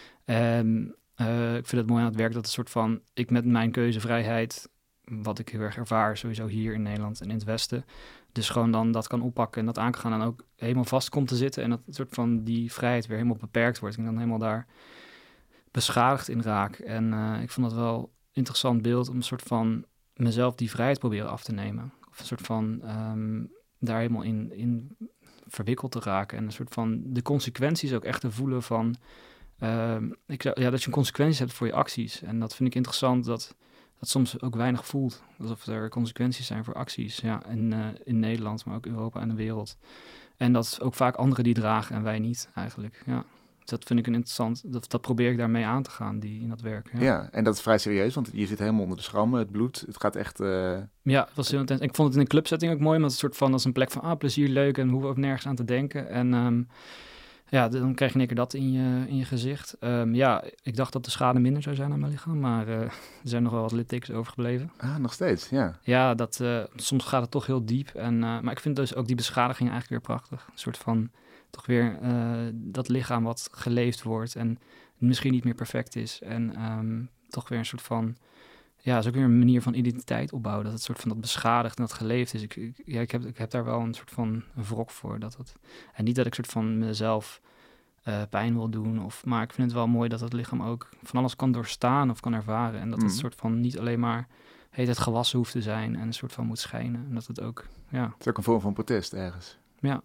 En uh, ik vind het mooi aan het werk dat een soort van, ik met mijn keuzevrijheid, wat ik heel erg ervaar, sowieso hier in Nederland en in het Westen, dus gewoon dan dat kan oppakken en dat aan kan gaan en ook helemaal vast komt te zitten en dat een soort van die vrijheid weer helemaal beperkt wordt en dan helemaal daar beschadigd in raak. En uh, ik vond dat wel een interessant beeld om een soort van mezelf die vrijheid proberen af te nemen. Of een soort van um, daar helemaal in, in verwikkeld te raken en een soort van de consequenties ook echt te voelen van Uh, ik, ja, dat je een consequenties hebt voor je acties. En dat vind ik interessant, dat dat soms ook weinig voelt. Alsof er consequenties zijn voor acties. Ja, in, uh, in Nederland, maar ook Europa en de wereld. En dat ook vaak anderen die dragen en wij niet, eigenlijk. Ja. dat vind ik een interessant, dat, dat probeer ik daarmee aan te gaan, die, in dat werk. Ja. ja, en dat is vrij serieus, want je zit helemaal onder de schrammen, het bloed, het gaat echt... Uh... Ja, het was heel intens. Ik vond het in een clubsetting ook mooi, omdat het soort van als een plek van ah, plezier, leuk en hoeven ook nergens aan te denken. En um, ja, dan krijg je in één keer dat in je, in je gezicht. Um, ja, ik dacht dat de schade minder zou zijn aan mijn lichaam, maar uh, er zijn nog wel wat littekens overgebleven. Ah, nog steeds, ja. Ja, dat, uh, soms gaat het toch heel diep. En, uh, maar ik vind dus ook die beschadiging eigenlijk weer prachtig. Een soort van, toch weer uh, dat lichaam wat geleefd wordt en misschien niet meer perfect is. En um, toch weer een soort van, ja, is ook weer een manier van identiteit opbouwen. Dat het soort van dat beschadigd en dat geleefd is. Ik, ik, ja, ik, heb, ik heb daar wel een soort van een wrok voor. Dat het, en niet dat ik soort van mezelf uh, pijn wil doen. Of, maar ik vind het wel mooi dat het lichaam ook van alles kan doorstaan of kan ervaren. En dat het mm. soort van niet alleen maar heet het gewassen hoeft te zijn en een soort van moet schijnen. En dat het ook, ja. Het is ook een vorm van protest ergens. Ja,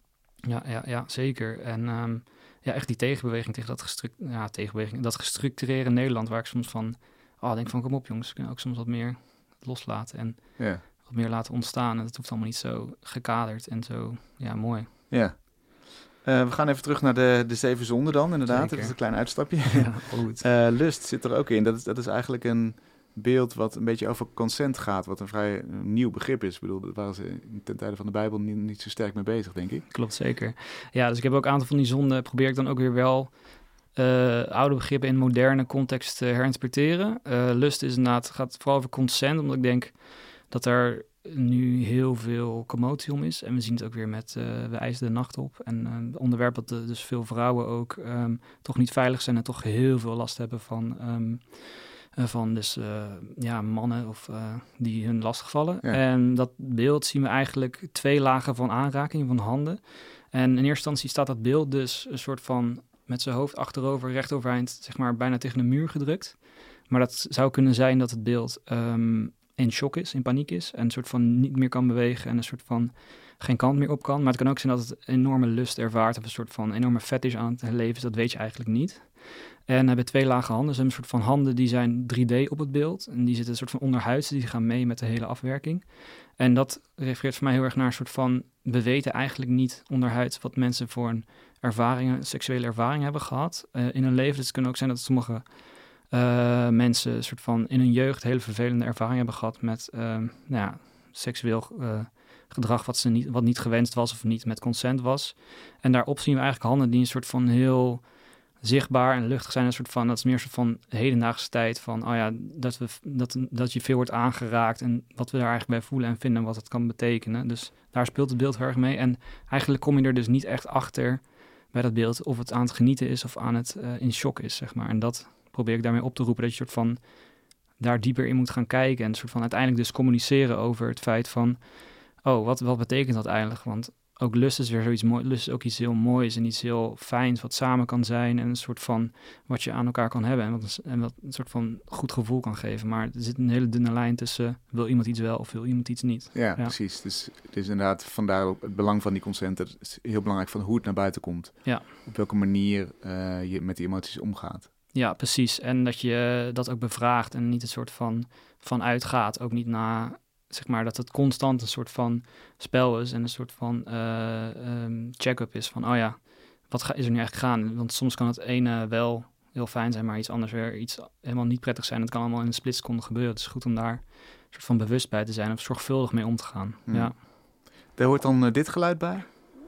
ja, ja, ja zeker. En um, ja, echt die tegenbeweging tegen dat, gestru- ja, tegenbeweging, dat gestructureerde Nederland, waar ik soms van, oh, denk van, kom op jongens, we kunnen ook soms wat meer loslaten en ja. wat meer laten ontstaan. En dat hoeft allemaal niet zo gekaderd en zo, ja, mooi. Ja. Uh, we gaan even terug naar de, de zeven zonden dan, inderdaad. Zeker. Dat is een klein uitstapje. Ja, goed. Uh, lust zit er ook in. Dat is, dat is eigenlijk een beeld wat een beetje over consent gaat, wat een vrij nieuw begrip is. Ik bedoel, daar waren ze ten tijde van de Bijbel niet, niet zo sterk mee bezig, denk ik. Klopt, zeker. Ja, dus ik heb ook een aantal van die zonden, probeer ik dan ook weer wel uh, oude begrippen in moderne context uh, herinterpreteren. Uh, lust is inderdaad, gaat vooral over consent, omdat ik denk dat er nu heel veel commotie om is. En we zien het ook weer met uh, We eisen de nacht op. En uh, het onderwerp dat de, dus veel vrouwen ook um, toch niet veilig zijn en toch heel veel last hebben van... Um, Uh, van dus uh, ja, mannen of, uh, die hun lastigvallen. Ja. En dat beeld zien we eigenlijk twee lagen van aanraking van handen. En in eerste instantie staat dat beeld dus een soort van met zijn hoofd achterover, recht overeind, zeg maar bijna tegen de muur gedrukt. Maar dat zou kunnen zijn dat het beeld um, in shock is, in paniek is en een soort van niet meer kan bewegen en een soort van geen kant meer op kan. Maar het kan ook zijn dat het enorme lust ervaart of een soort van enorme fetish aan het leven is. Dat weet je eigenlijk niet. En hebben twee lage handen. Ze hebben een soort van handen die zijn drie D op het beeld. En die zitten een soort van onderhuids. Die gaan mee met de hele afwerking. En dat refereert voor mij heel erg naar een soort van... We weten eigenlijk niet onderhuids wat mensen voor een ervaring, een seksuele ervaring hebben gehad uh, in hun leven. Dus het kan ook zijn dat sommige uh, mensen een soort van in hun jeugd hele vervelende ervaring hebben gehad met uh, nou ja, seksueel uh, gedrag wat, ze niet, wat niet gewenst was of niet met consent was. En daarop zien we eigenlijk handen die een soort van heel zichtbaar en luchtig zijn, een soort van, dat is meer een soort van hedendaagse tijd van, oh ja, dat, we, dat, dat je veel wordt aangeraakt en wat we daar eigenlijk bij voelen en vinden, wat het kan betekenen. Dus daar speelt het beeld heel erg mee. En eigenlijk kom je er dus niet echt achter bij dat beeld of het aan het genieten is of aan het uh, in shock is, zeg maar. En dat probeer ik daarmee op te roepen, dat je soort van daar dieper in moet gaan kijken en soort van uiteindelijk dus communiceren over het feit van, oh, wat, wat betekent dat eigenlijk? Want ook lust is weer zoiets moois. Lust is ook iets heel moois en iets heel fijns wat samen kan zijn en een soort van wat je aan elkaar kan hebben en wat een, en wat een soort van goed gevoel kan geven. Maar er zit een hele dunne lijn tussen wil iemand iets wel of wil iemand iets niet. Ja, ja. Precies. Dus het is inderdaad vandaar ook het belang van die consent. Het is heel belangrijk van hoe het naar buiten komt. Ja. Op welke manier uh, je met die emoties omgaat. Ja, precies. En dat je dat ook bevraagt en niet een soort van vanuit ook niet na, zeg maar, dat het constant een soort van spel is en een soort van uh, um, check-up is van, oh ja, wat ga, is er nu eigenlijk gaan? Want soms kan het ene wel heel fijn zijn, maar iets anders weer iets helemaal niet prettig zijn. Het kan allemaal in een splitseconde gebeuren. Het is goed om daar een soort van bewust bij te zijn of zorgvuldig mee om te gaan. Hmm. Ja. Daar hoort dan uh, dit geluid bij?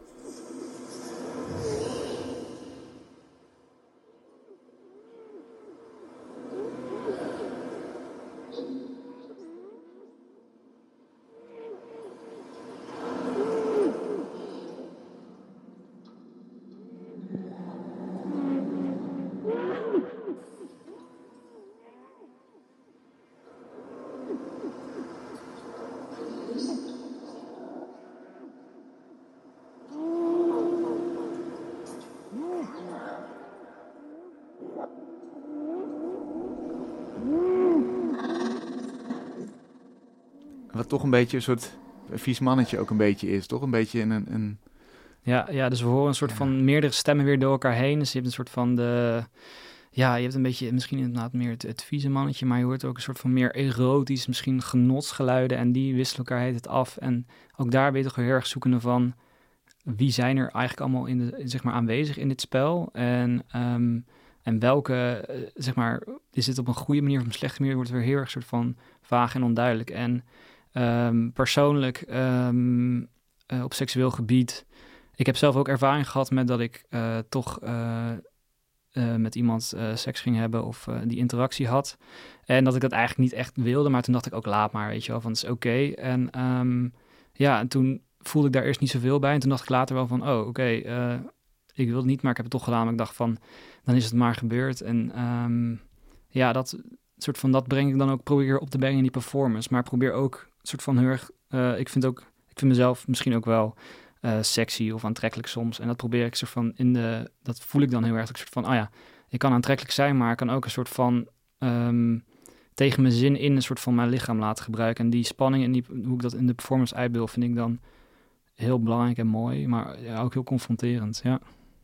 Wat toch een beetje een soort vies mannetje ook een beetje is. Toch een beetje een... een... Ja, ja, dus we horen een soort ja. van meerdere stemmen weer door elkaar heen. Dus je hebt een soort van de... Ja, je hebt een beetje misschien inderdaad meer het, het vieze mannetje, maar je hoort ook een soort van meer erotisch, misschien genotsgeluiden. En die wisselen elkaar heet het af. En ook daar ben je toch heel erg zoekende van... wie zijn er eigenlijk allemaal in de, zeg maar, aanwezig in dit spel? En, um, en welke, uh, zeg maar, is het op een goede manier of op een slechte manier? Wordt het weer heel erg soort van vaag en onduidelijk. En um, persoonlijk, um, uh, op seksueel gebied, ik heb zelf ook ervaring gehad met dat ik uh, toch uh, uh, met iemand uh, seks ging hebben of uh, die interactie had. En dat ik dat eigenlijk niet echt wilde, maar toen dacht ik ook, laat maar, weet je wel, van het is oké. Okay. En um, ja, en toen voelde ik daar eerst niet zoveel bij. En toen dacht ik later wel van, oh, oké, okay, uh, ik wil het niet, maar ik heb het toch gedaan. Maar ik dacht van, dan is het maar gebeurd. En um, ja, dat soort van, dat breng ik dan ook, probeer op te brengen in die performance. Maar probeer ook een soort van heel erg, uh, ik vind ook, ik vind mezelf misschien ook wel uh, sexy of aantrekkelijk soms. En dat probeer ik soort van in de, dat voel ik dan heel erg. Dat ik soort van, oh ja, ik kan aantrekkelijk zijn, maar ik kan ook een soort van Um, tegen mijn zin in een soort van mijn lichaam laten gebruiken. En die spanning en die, hoe ik dat in de performance uitbeeld, vind ik dan heel belangrijk en mooi, maar ja, ook heel confronterend, ja.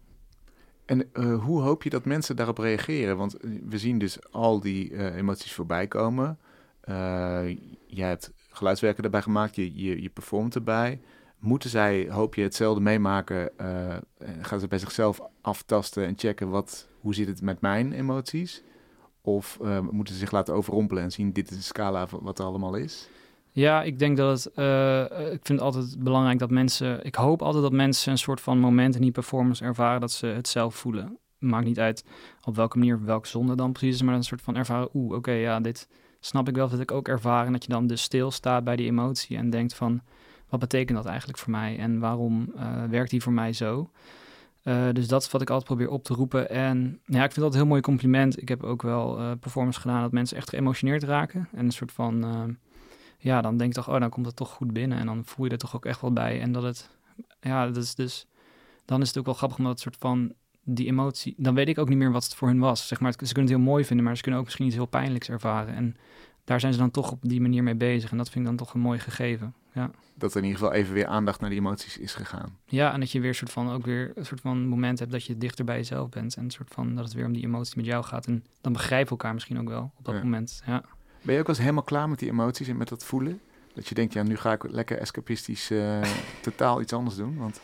En uh, hoe hoop je dat mensen daarop reageren? Want we zien dus al die uh, emoties voorbij komen. Uh, jij hebt geluidswerken erbij gemaakt, je, je, je performt erbij. Moeten zij, hoop je, hetzelfde meemaken? Uh, gaan ze bij zichzelf aftasten en checken, wat, hoe zit het met mijn emoties? Of uh, moeten ze zich laten overrompelen en zien, dit is de scala van wat er allemaal is? Ja, ik denk dat het, uh, ik vind het altijd belangrijk dat mensen, ik hoop altijd dat mensen een soort van moment in die performance ervaren dat ze het zelf voelen. Maakt niet uit op welke manier, welke zonde dan precies is, maar een soort van ervaren, oeh, oké, okay, ja, dit snap ik wel, dat ik ook ervaren. En dat je dan dus stilstaat bij die emotie en denkt van, wat betekent dat eigenlijk voor mij? En waarom uh, werkt die voor mij zo? Uh, dus dat is wat ik altijd probeer op te roepen. En ja, ik vind dat een heel mooi compliment. Ik heb ook wel uh, performance gedaan dat mensen echt geëmotioneerd raken. En een soort van, uh, ja, dan denk ik toch, oh, dan komt het toch goed binnen. En dan voel je er toch ook echt wel bij. En dat het, ja, dat is dus, dan is het ook wel grappig omdat het soort van, die emotie, dan weet ik ook niet meer wat het voor hun was. Zeg maar, ze kunnen het heel mooi vinden, maar ze kunnen ook misschien iets heel pijnlijks ervaren. En daar zijn ze dan toch op die manier mee bezig. En dat vind ik dan toch een mooi gegeven, ja. Dat er in ieder geval even weer aandacht naar die emoties is gegaan. Ja, en dat je weer soort van ook weer een soort van moment hebt dat je dichter bij jezelf bent. En een soort van dat het weer om die emotie met jou gaat. En dan begrijpen we elkaar misschien ook wel op dat ja. moment. Ja. Ben je ook wel eens helemaal klaar met die emoties en met dat voelen? Dat je denkt, ja, nu ga ik lekker escapistisch uh, totaal iets anders doen? Want...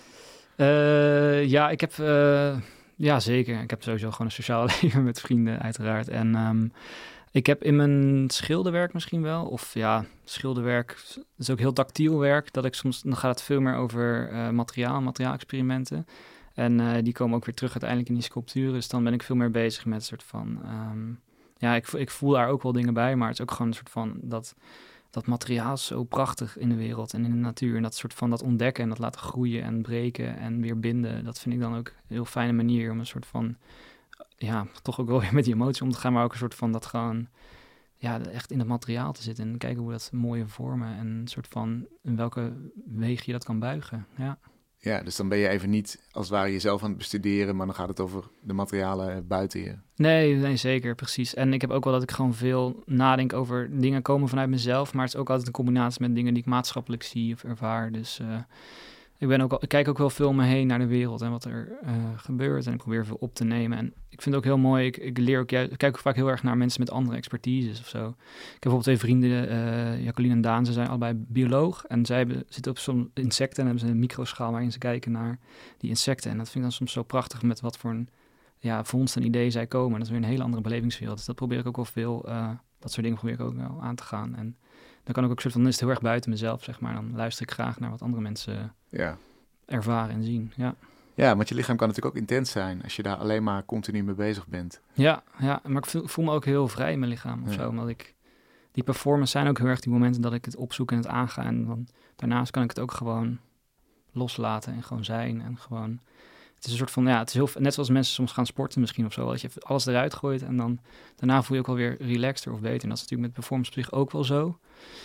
Uh, ja, ik heb... Uh, ja, zeker. Ik heb sowieso gewoon een sociaal leven met vrienden, uiteraard. En um, ik heb in mijn schilderwerk misschien wel, of ja, schilderwerk is ook heel tactiel werk, dat ik soms, dan gaat het veel meer over uh, materiaal, materiaalexperimenten. En uh, die komen ook weer terug uiteindelijk in die sculpturen. Dus dan ben ik veel meer bezig met een soort van, um, ja, ik, ik voel daar ook wel dingen bij, maar het is ook gewoon een soort van, dat, dat materiaal is zo prachtig in de wereld en in de natuur. En dat soort van, dat ontdekken en dat laten groeien en breken en weer binden, dat vind ik dan ook een heel fijne manier om een soort van, ja, toch ook wel weer met die emotie om te gaan, maar ook een soort van dat gewoon, ja, echt in het materiaal te zitten en kijken hoe dat mooie vormen en een soort van in welke weeg je dat kan buigen, ja. Ja, dus dan ben je even niet als het ware jezelf aan het bestuderen, maar dan gaat het over de materialen buiten je. Nee, nee, zeker, precies. En ik heb ook wel dat ik gewoon veel nadenk over dingen komen vanuit mezelf, maar het is ook altijd een combinatie met dingen die ik maatschappelijk zie of ervaar, dus uh, Ik, ben ook al, ik kijk ook wel veel om me heen naar de wereld en wat er uh, gebeurt. En ik probeer veel op te nemen. En ik vind het ook heel mooi. Ik, ik leer ook, ik kijk ook vaak heel erg naar mensen met andere expertises of zo. Ik heb bijvoorbeeld twee vrienden, uh, Jacqueline en Daan. Ze zijn allebei bioloog. En zij hebben, zitten op soms insecten en hebben ze een microschaal waarin ze kijken naar die insecten. En dat vind ik dan soms zo prachtig met wat voor een ja, vondst en ideeën zij komen. Dat is weer een hele andere belevingswereld. Dus dat probeer ik ook wel veel, uh, dat soort dingen probeer ik ook wel aan te gaan. En dan kan ik ook soort van, dan is het heel erg buiten mezelf, zeg maar. Dan luister ik graag naar wat andere mensen ja. ervaren en zien, ja. Ja, want je lichaam kan natuurlijk ook intens zijn als je daar alleen maar continu mee bezig bent. Ja, ja, maar ik voel, ik voel me ook heel vrij in mijn lichaam of ja. zo. Omdat ik, die performance zijn ook heel erg die momenten dat ik het opzoek en het aanga. En dan, daarnaast kan ik het ook gewoon loslaten en gewoon zijn. En gewoon, het is een soort van, ja, het is heel, net zoals mensen soms gaan sporten misschien of zo. Dat je alles eruit gooit en dan daarna voel je ook wel weer relaxter of beter. En dat is natuurlijk met performance op zich ook wel zo.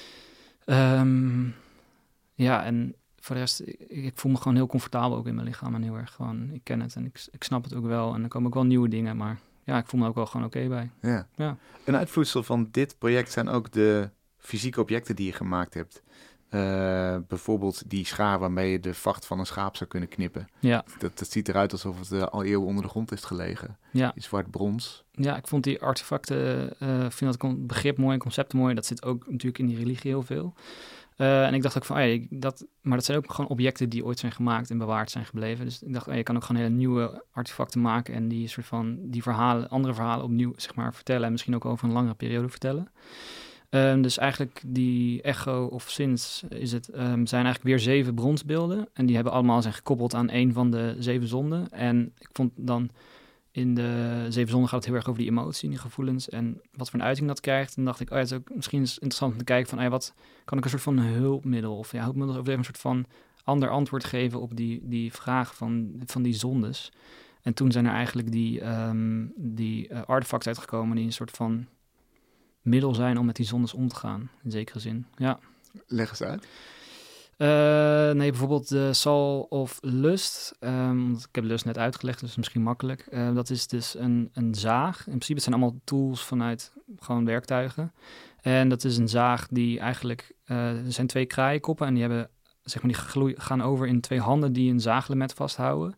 Um, ja, en voor de rest, ik, ik voel me gewoon heel comfortabel ook in mijn lichaam en heel erg gewoon, ik ken het en ik, ik snap het ook wel. En er komen ook wel nieuwe dingen, maar ja, ik voel me ook wel gewoon oké okay bij. Ja. Ja. Een uitvloeisel van dit project zijn ook de fysieke objecten die je gemaakt hebt. Uh, bijvoorbeeld die schaar waarmee je de vacht van een schaap zou kunnen knippen. Ja. Dat, dat ziet eruit alsof het uh, al eeuwen onder de grond heeft gelegen. Ja. Die zwart brons. Ja, ik vond die artefacten, uh, vind dat begrip mooi en concept mooi. Dat zit ook natuurlijk in die religie heel veel. Uh, en ik dacht ook van, oh ja, dat, maar dat zijn ook gewoon objecten die ooit zijn gemaakt en bewaard zijn gebleven. Dus ik dacht, oh, je kan ook gewoon hele nieuwe artefacten maken en die soort van die verhalen, andere verhalen opnieuw zeg maar vertellen en misschien ook over een langere periode vertellen. Um, dus eigenlijk die echo of sins is het, um, zijn eigenlijk weer zeven bronsbeelden en die hebben allemaal zijn gekoppeld aan een van de zeven zonden. En ik vond dan in de zeven zonden gaat het heel erg over die emotie en die gevoelens en wat voor een uiting dat krijgt. En dacht ik, oh ja, het is ook misschien is interessant om te kijken van, oh ja, wat kan ik een soort van hulpmiddel of ja, hulpmiddel of even een soort van ander antwoord geven op die, die vraag van, van die zondes. En toen zijn er eigenlijk die, um, die uh, artefacten uitgekomen die een soort van middel zijn om met die zondes om te gaan, in zekere zin. Ja. Leg eens uit. Uh, nee, bijvoorbeeld de Soul of Lust. Um, ik heb Lust net uitgelegd, dus misschien makkelijk. Uh, dat is dus een, een zaag. In principe het zijn allemaal tools vanuit gewoon werktuigen. En dat is een zaag die eigenlijk... Uh, er zijn twee kraaienkoppen en die hebben, zeg maar, die gloei, gaan over in twee handen die een zaaglemet vasthouden.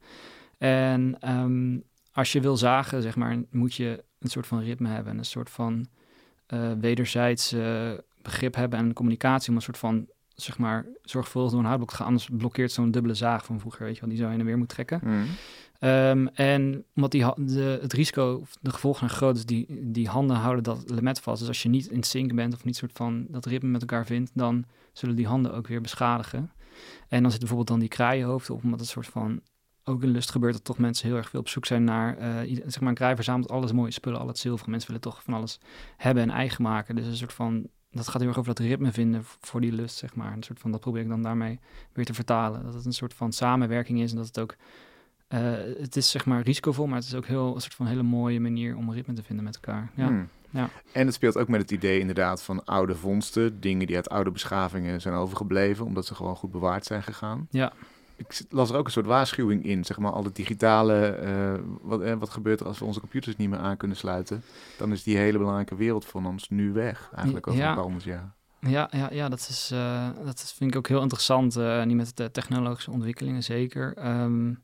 En um, als je wil zagen, zeg maar, moet je een soort van ritme hebben. Een soort van uh, wederzijds uh, begrip hebben en communicatie om een soort van, zeg maar, zorgvuldig door een houtblok te gaan. Anders blokkeert zo'n dubbele zaag van vroeger, weet je wel, die zo heen en weer moet trekken. Mm. Um, en omdat die, de, het risico, of de gevolgen zijn groot, dus die, die handen houden dat lemet vast. Dus als je niet in sync bent of niet soort van dat ritme met elkaar vindt, dan zullen die handen ook weer beschadigen. En dan zit bijvoorbeeld dan die kraaienhoofd op, omdat het soort van ook in Lust gebeurt dat toch mensen heel erg veel op zoek zijn naar, uh, zeg maar, een kraai verzamelt alles mooie spullen, al het zilver. Mensen willen toch van alles hebben en eigen maken. Dus een soort van, dat gaat heel erg over dat ritme vinden voor die lust, zeg maar. Een soort van, dat probeer ik dan daarmee weer te vertalen. Dat het een soort van samenwerking is en dat het ook, uh, het is zeg maar risicovol, maar het is ook heel, een soort van hele mooie manier om ritme te vinden met elkaar. Ja. Hmm. Ja. En het speelt ook met het idee inderdaad van oude vondsten, dingen die uit oude beschavingen zijn overgebleven, omdat ze gewoon goed bewaard zijn gegaan. Ja. Ik las er ook een soort waarschuwing in, zeg maar, al het digitale, uh, wat, eh, wat gebeurt er als we onze computers niet meer aan kunnen sluiten? Dan is die hele belangrijke wereld van ons nu weg, eigenlijk over ja. een paar honderd jaar. Ja, ja, ja, dat is, uh, dat vind ik ook heel interessant, uh, niet met de technologische ontwikkelingen zeker. Um,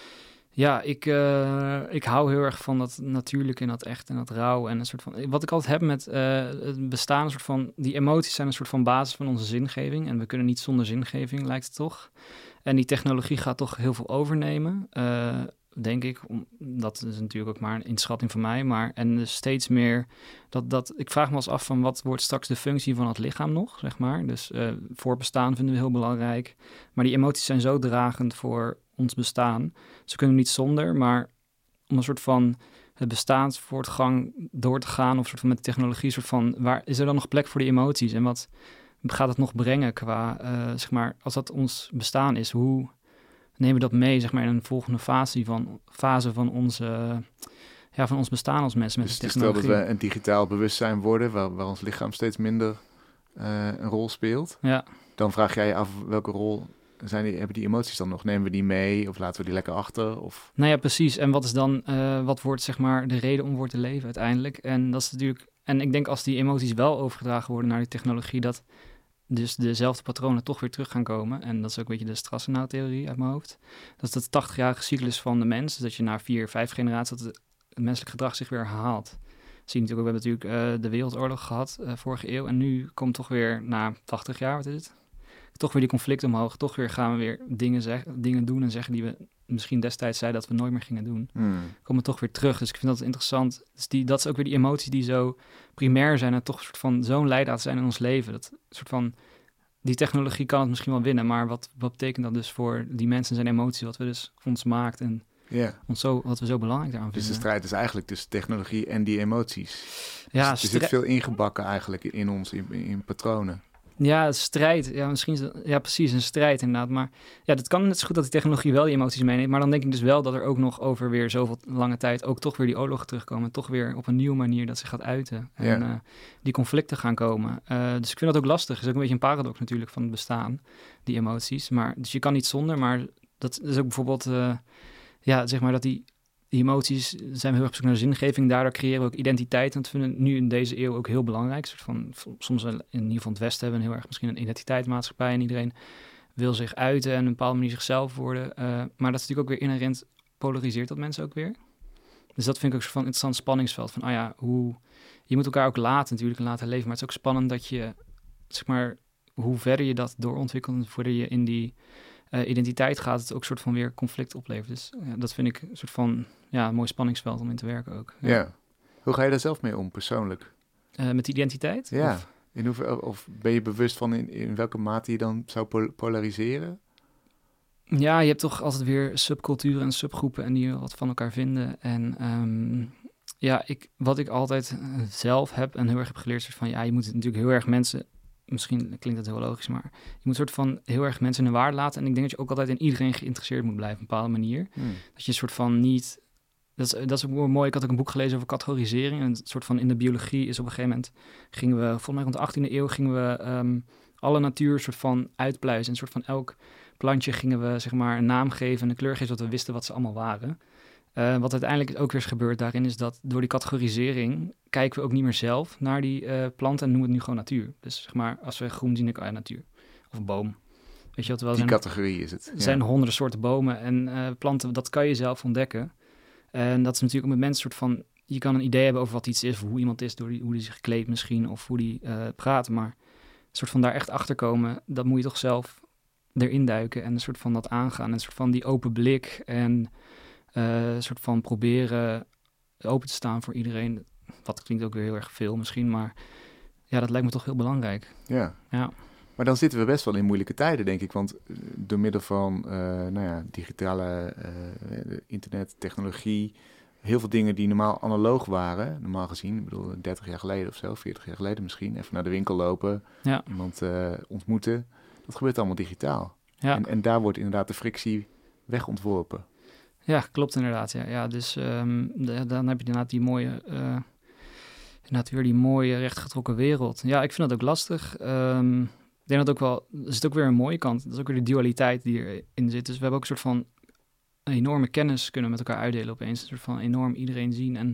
ja, ik, uh, ik hou heel erg van dat natuurlijke en dat echt en dat rauw en een soort van, wat ik altijd heb met uh, het bestaan, een soort van, die emoties zijn een soort van basis van onze zingeving en we kunnen niet zonder zingeving, lijkt het toch. En die technologie gaat toch heel veel overnemen, uh, denk ik. Om, dat is natuurlijk ook maar een inschatting van mij. Maar en dus steeds meer, dat, dat, ik vraag me wel eens af van wat wordt straks de functie van het lichaam nog, zeg maar. Dus uh, voorbestaan vinden we heel belangrijk. Maar die emoties zijn zo dragend voor ons bestaan. Ze kunnen niet zonder, maar om een soort van het bestaansvoortgang door te gaan, of soort van met de technologie, soort van, waar is er dan nog plek voor die emoties? En wat gaat het nog brengen qua, uh, zeg maar, als dat ons bestaan is, hoe nemen we dat mee, zeg maar, in een volgende fase van, fase van, onze, uh, ja, van ons bestaan als mensen met dus de technologie? Stel dat we een digitaal bewustzijn worden, waar, waar ons lichaam steeds minder uh, een rol speelt, ja. Dan vraag jij je af welke rol zijn die, hebben die emoties dan nog? Nemen we die mee of laten we die lekker achter? Of? Nou ja, precies. En wat is dan, uh, wat wordt, zeg maar, de reden om voor te leven uiteindelijk? En dat is natuurlijk, en ik denk als die emoties wel overgedragen worden naar die technologie, dat dus dezelfde patronen toch weer terug gaan komen. En dat is ook een beetje de Strassenau-theorie uit mijn hoofd. Dat is de tachtigjarige cyclus van de mens. Dus dat je na vier, vijf generaties, dat het menselijk gedrag zich weer herhaalt. Zie je natuurlijk ook, we hebben natuurlijk uh, de Wereldoorlog gehad, uh, vorige eeuw. En nu komt toch weer na tachtig jaar, wat is het? Toch weer die conflicten omhoog. Toch weer gaan we weer dingen, zeg, dingen doen en zeggen die we misschien destijds zeiden dat we nooit meer gingen doen. Hmm. Komen toch weer terug. Dus ik vind dat interessant. Dus die, dat is ook weer die emoties die zo primair zijn en toch een soort van zo'n leidraad zijn in ons leven. Dat soort van, die technologie kan het misschien wel winnen, maar wat, wat betekent dat dus voor die mensen en zijn emoties, wat we dus ons maakt en yeah. ons zo, wat we zo belangrijk daaraan dus vinden. Dus de strijd is eigenlijk tussen technologie en die emoties. Ja, dus er zit veel ingebakken eigenlijk in ons, in, in patronen. Ja, strijd. Ja, misschien, ja, precies, een strijd inderdaad. Maar ja, dat kan net zo goed dat die technologie wel die emoties meeneemt. Maar dan denk ik dus wel dat er ook nog over weer zoveel lange tijd ook toch weer die oorlogen terugkomen. Toch weer op een nieuwe manier dat zich gaat uiten. En ja. uh, die conflicten gaan komen. Uh, dus ik vind dat ook lastig. Het is ook een beetje een paradox natuurlijk van het bestaan, die emoties. Maar, dus je kan niet zonder, maar dat is ook bijvoorbeeld, uh, ja, zeg maar dat die... Die emoties zijn we heel erg op zoek naar zingeving. Daardoor creëren we ook identiteit. En dat vinden we nu in deze eeuw ook heel belangrijk. Soort van, soms in ieder geval het Westen hebben we heel erg misschien een identiteitsmaatschappij. En iedereen wil zich uiten en op een bepaalde manier zichzelf worden. Uh, maar dat is natuurlijk ook weer inherent polariseert dat mensen ook weer. Dus dat vind ik ook een soort van interessant spanningsveld. Van, oh ja, hoe, je moet elkaar ook laten natuurlijk en laten leven. Maar het is ook spannend dat je, zeg maar, hoe verder je dat doorontwikkelt, hoe verder je in die uh, identiteit gaat, het ook soort van weer conflict oplevert. Dus uh, dat vind ik een soort van ja, een mooi spanningsveld om in te werken ook. Ja. ja. Hoe ga je daar zelf mee om, persoonlijk? Uh, met identiteit? Ja. Of? In hoever, of ben je bewust van in, in welke mate je dan zou pol- polariseren? Ja, je hebt toch altijd weer subculturen en subgroepen en die wat van elkaar vinden. En um, ja, ik, wat ik altijd uh, zelf heb en heel erg heb geleerd, is van ja, je moet natuurlijk heel erg mensen, misschien klinkt dat heel logisch, maar je moet soort van heel erg mensen in de waarde laten. En ik denk dat je ook altijd in iedereen geïnteresseerd moet blijven op een bepaalde manier. Hmm. Dat je een soort van niet... Dat is, dat is ook mooi. Ik had ook een boek gelezen over categorisering. En het soort van in de biologie is op een gegeven moment gingen we, volgens mij rond de achttiende eeuw, gingen we um, alle natuur soort van uitpluizen. En soort van elk plantje gingen we zeg maar een naam geven en een kleur geven, zodat we wisten wat ze allemaal waren. Uh, wat uiteindelijk ook weer is gebeurd daarin, is dat door die categorisering kijken we ook niet meer zelf naar die uh, planten en noemen het nu gewoon natuur. Dus zeg maar, als we groen zien, dan kan je natuur. Of boom. Weet je wat? Wel die zijn, categorie is het. Er zijn ja. honderden soorten bomen en uh, planten, dat kan je zelf ontdekken. En dat is natuurlijk ook met mensen soort van... Je kan een idee hebben over wat iets is, of hoe iemand is, door die, hoe die zich kleedt misschien, of hoe die uh, praat. Maar een soort van daar echt achter komen, dat moet je toch zelf erin duiken en een soort van dat aangaan. En een soort van die open blik en uh, een soort van proberen open te staan voor iedereen. Wat klinkt ook weer heel erg veel misschien, maar ja, dat lijkt me toch heel belangrijk. Ja. Ja. Maar dan zitten we best wel in moeilijke tijden, denk ik. Want door middel van uh, nou ja, digitale uh, internet, technologie, heel veel dingen die normaal analoog waren, normaal gezien, ik bedoel dertig jaar geleden of zo, veertig jaar geleden misschien, even naar de winkel lopen, ja. iemand uh, ontmoeten. Dat gebeurt allemaal digitaal. Ja. En, en daar wordt inderdaad de frictie wegontworpen. Ja, klopt inderdaad. Ja, ja dus um, de, dan heb je inderdaad die mooie... Uh, inderdaad weer die mooie rechtgetrokken wereld. Ja, ik vind dat ook lastig. Um, Ik denk dat ook wel, er zit ook weer een mooie kant. Dat is ook weer de dualiteit die erin zit. Dus we hebben ook een soort van een enorme kennis kunnen met elkaar uitdelen opeens. Een soort van enorm iedereen zien en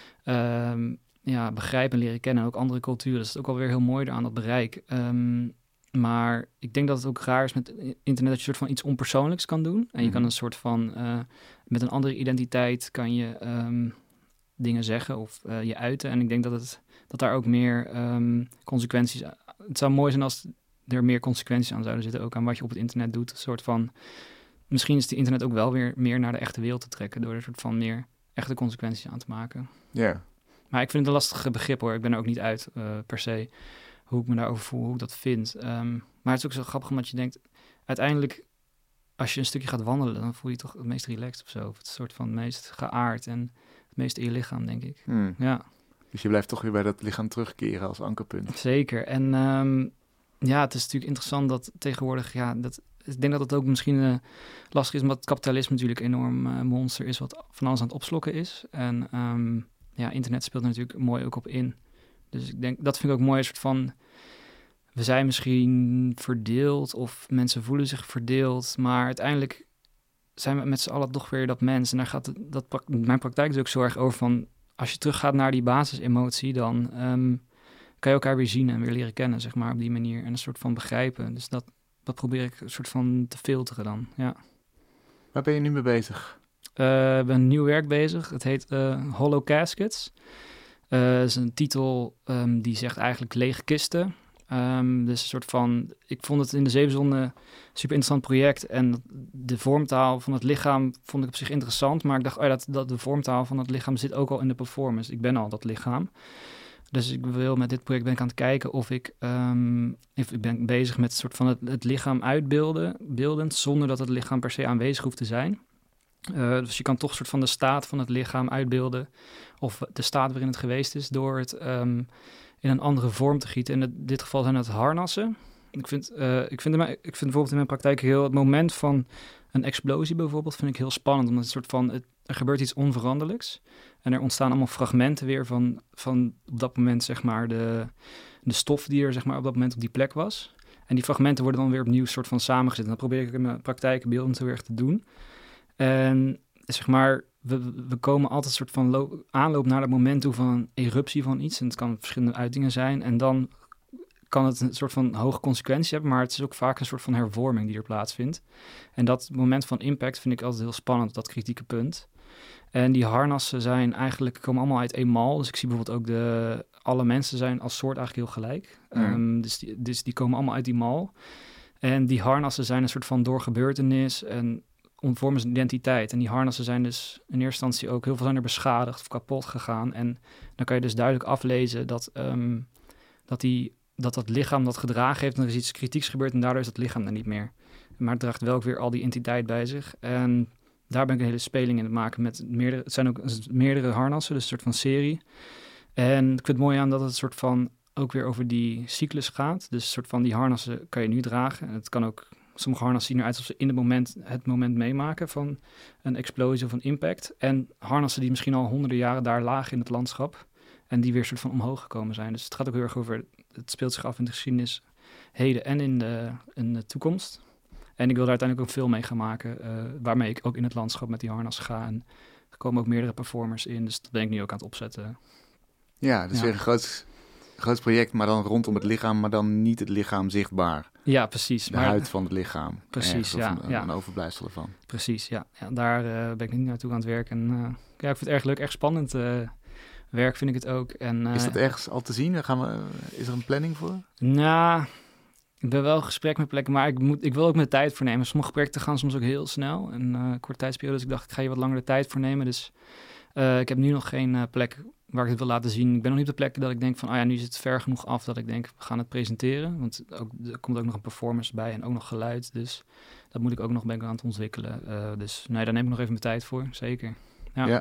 um, ja, begrijpen en leren kennen. En ook andere culturen. Dus dat is ook alweer heel mooi aan dat bereik. Um, maar ik denk dat het ook raar is met internet dat je een soort van iets onpersoonlijks kan doen. En je mm-hmm. kan een soort van, uh, met een andere identiteit kan je um, dingen zeggen of uh, je uiten. En ik denk dat, het, dat daar ook meer um, consequenties... Het zou mooi zijn als er meer consequenties aan zouden zitten, ook aan wat je op het internet doet. Een soort van, misschien is het internet ook wel weer meer naar de echte wereld te trekken, door er een soort van meer echte consequenties aan te maken. Ja. Yeah. Maar ik vind het een lastig begrip hoor. Ik ben er ook niet uit uh, per se hoe ik me daarover voel, hoe ik dat vind. Um, maar het is ook zo grappig omdat je denkt, uiteindelijk, als je een stukje gaat wandelen, dan voel je je toch het meest relaxed of zo. Of het soort van het meest geaard en het meest in je lichaam, denk ik. Hmm. Ja. Dus je blijft toch weer bij dat lichaam terugkeren als ankerpunt. Zeker. En um, ja, het is natuurlijk interessant dat tegenwoordig, ja, dat, ik denk dat het ook misschien uh, lastig is, omdat het kapitalisme natuurlijk een enorm uh, monster is, wat van alles aan het opslokken is. En um, ja, internet speelt er natuurlijk mooi ook op in. Dus ik denk, dat vind ik ook mooi, een soort van, we zijn misschien verdeeld of mensen voelen zich verdeeld, maar uiteindelijk zijn we met z'n allen toch weer dat mens. En daar gaat het, dat, mijn praktijk is ook zo erg over van, als je teruggaat naar die basisemotie, dan um, kan je elkaar weer zien en weer leren kennen, zeg maar, op die manier. En een soort van begrijpen. Dus dat, dat probeer ik een soort van te filteren dan, ja. Waar ben je nu mee bezig? Uh, ik ben een nieuw werk bezig. Het heet uh, Hollow Caskets. Uh, dat is een titel um, die zegt eigenlijk lege kisten. Um, dus een soort van, ik vond het in de Zevenzonden een super interessant project en de vormtaal van het lichaam vond ik op zich interessant, maar ik dacht, oh ja, dat, dat de vormtaal van het lichaam zit ook al in de performance. Ik ben al dat lichaam. Dus ik wil met dit project ben ik aan het kijken of ik, um, ik ben bezig met een soort van het, het lichaam uitbeelden, beeldend, zonder dat het lichaam per se aanwezig hoeft te zijn. Uh, dus je kan toch een soort van de staat van het lichaam uitbeelden, of de staat waarin het geweest is, door het um, in een andere vorm te gieten. In dit geval zijn het harnassen. Ik vind, uh, ik, vind in mijn, ik vind bijvoorbeeld in mijn praktijk heel het moment van een explosie bijvoorbeeld, vind ik heel spannend, omdat het soort van, het, er gebeurt iets onveranderlijks. En er ontstaan allemaal fragmenten weer van, van op dat moment, zeg maar, de, de stof die er, zeg maar, op dat moment op die plek was. En die fragmenten worden dan weer opnieuw soort van samengezet. En dat probeer ik in mijn praktijk beeldend heel erg te doen. En zeg maar, we, we komen altijd een soort van loop, aanloop naar het moment toe van een eruptie van iets. En het kan verschillende uitingen zijn. En dan kan het een soort van hoge consequenties hebben, maar het is ook vaak een soort van hervorming die er plaatsvindt. En dat moment van impact vind ik altijd heel spannend, dat kritieke punt. En die harnassen zijn eigenlijk, komen allemaal uit eenmaal. Dus ik zie bijvoorbeeld ook de alle mensen zijn als soort eigenlijk heel gelijk. Mm. Um, dus, die, dus die komen allemaal uit die mal. En die harnassen zijn een soort van doorgebeurtenis en vormen een identiteit. En die harnassen zijn dus in eerste instantie ook... heel veel zijn er beschadigd of kapot gegaan. En dan kan je dus duidelijk aflezen dat, um, dat, die, dat dat lichaam dat gedragen heeft... en er is iets kritieks gebeurd en daardoor is dat lichaam er niet meer. Maar het draagt wel ook weer al die identiteit bij zich. En daar ben ik een hele speling in het maken met meerdere... Het zijn ook meerdere harnassen, dus een soort van serie. En ik vind het mooi aan dat het een soort van... ook weer over die cyclus gaat. Dus een soort van die harnassen kan je nu dragen. En het kan ook... Sommige harnassen zien eruit alsof ze in het moment, het moment meemaken van een explosie of een impact. En harnassen die misschien al honderden jaren daar lagen in het landschap. En die weer soort van omhoog gekomen zijn. Dus het gaat ook heel erg over... Het speelt zich af in de geschiedenis, heden en in de, in de toekomst. En ik wil daar uiteindelijk ook een film mee gaan maken. Uh, waarmee ik ook in het landschap met die harnassen ga. En er komen ook meerdere performers in. Dus dat ben ik nu ook aan het opzetten. Ja, dat is ja. weer een groot... groot project, maar dan rondom het lichaam, maar dan niet het lichaam zichtbaar. Ja, precies. De maar, huid van het lichaam. Precies, ja. Een, ja. een overblijfsel ervan. Precies, ja. ja daar uh, ben ik nu naartoe aan het werken. En, uh, ja, ik vind het erg leuk, erg spannend uh, werk vind ik het ook. En, uh, is dat ergens al te zien? Gaan we, uh, is er een planning voor? Nou, ik ben wel in gesprek met plekken, maar ik, moet, ik wil ook mijn tijd voor nemen. Sommige projecten gaan soms ook heel snel, in uh, korte tijdsperiode. Dus ik dacht, ik ga je wat langer de tijd voor nemen. Dus uh, ik heb nu nog geen uh, plek waar ik het wil laten zien. Ik ben nog niet op de plek dat ik denk van... oh ja, nu is het ver genoeg af dat ik denk... we gaan het presenteren. Want ook, er komt ook nog een performance bij... en ook nog geluid. Dus dat moet ik ook nog ben ik aan het ontwikkelen. Uh, dus nee, daar neem ik nog even mijn tijd voor. Zeker. Ja, ja.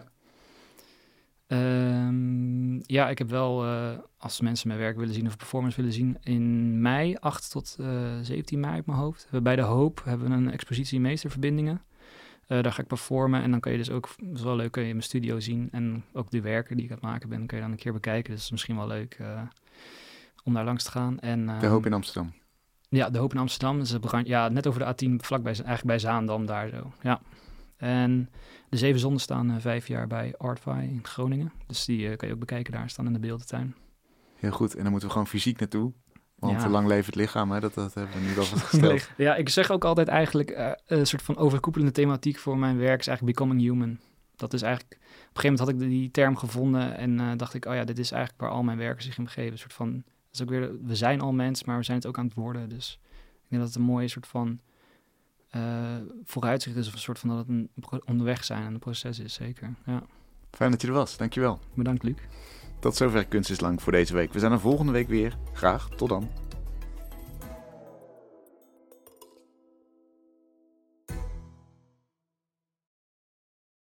Um, ja ik heb wel... Uh, als mensen mijn werk willen zien... of performance willen zien... in mei, acht tot zeventien mei op mijn hoofd. We bij De Hoop hebben we een expositie meesterverbindingen. Uh, daar ga ik performen en dan kan je dus ook, dat is wel leuk, kun je in mijn studio zien. En ook de werken die ik aan het maken ben, kun je dan een keer bekijken. Dus het is misschien wel leuk uh, om daar langs te gaan. En, uh, De Hoop in Amsterdam? Ja, De Hoop in Amsterdam. Dus ja, net over de A tien, vlakbij, eigenlijk bij Zaandam daar zo. Ja. En de Zeven Zonden staan uh, vijf jaar bij Artfi in Groningen. Dus die uh, kan je ook bekijken daar, staan in de beeldentuin. Heel goed, en dan moeten we gewoon fysiek naartoe. Want ja. lang leeft het lichaam, hè? Dat, dat hebben we nu al gesteld. Ja, ik zeg ook altijd eigenlijk... Uh, een soort van overkoepelende thematiek voor mijn werk is eigenlijk becoming human. Dat is eigenlijk... Op een gegeven moment had ik die term gevonden en uh, dacht ik... oh ja, dit is eigenlijk waar al mijn werken zich in begeven. Een soort van... Dat is ook weer... We zijn al mens, maar we zijn het ook aan het worden. Dus ik denk dat het een mooie soort van... Uh, vooruitzicht is of een soort van dat het een onderweg zijn en een proces is, zeker. Ja. Fijn dat je er was, dankjewel. Bedankt, Luc. Tot zover Kunst is Lang voor deze week. We zijn er volgende week weer. Graag, tot dan.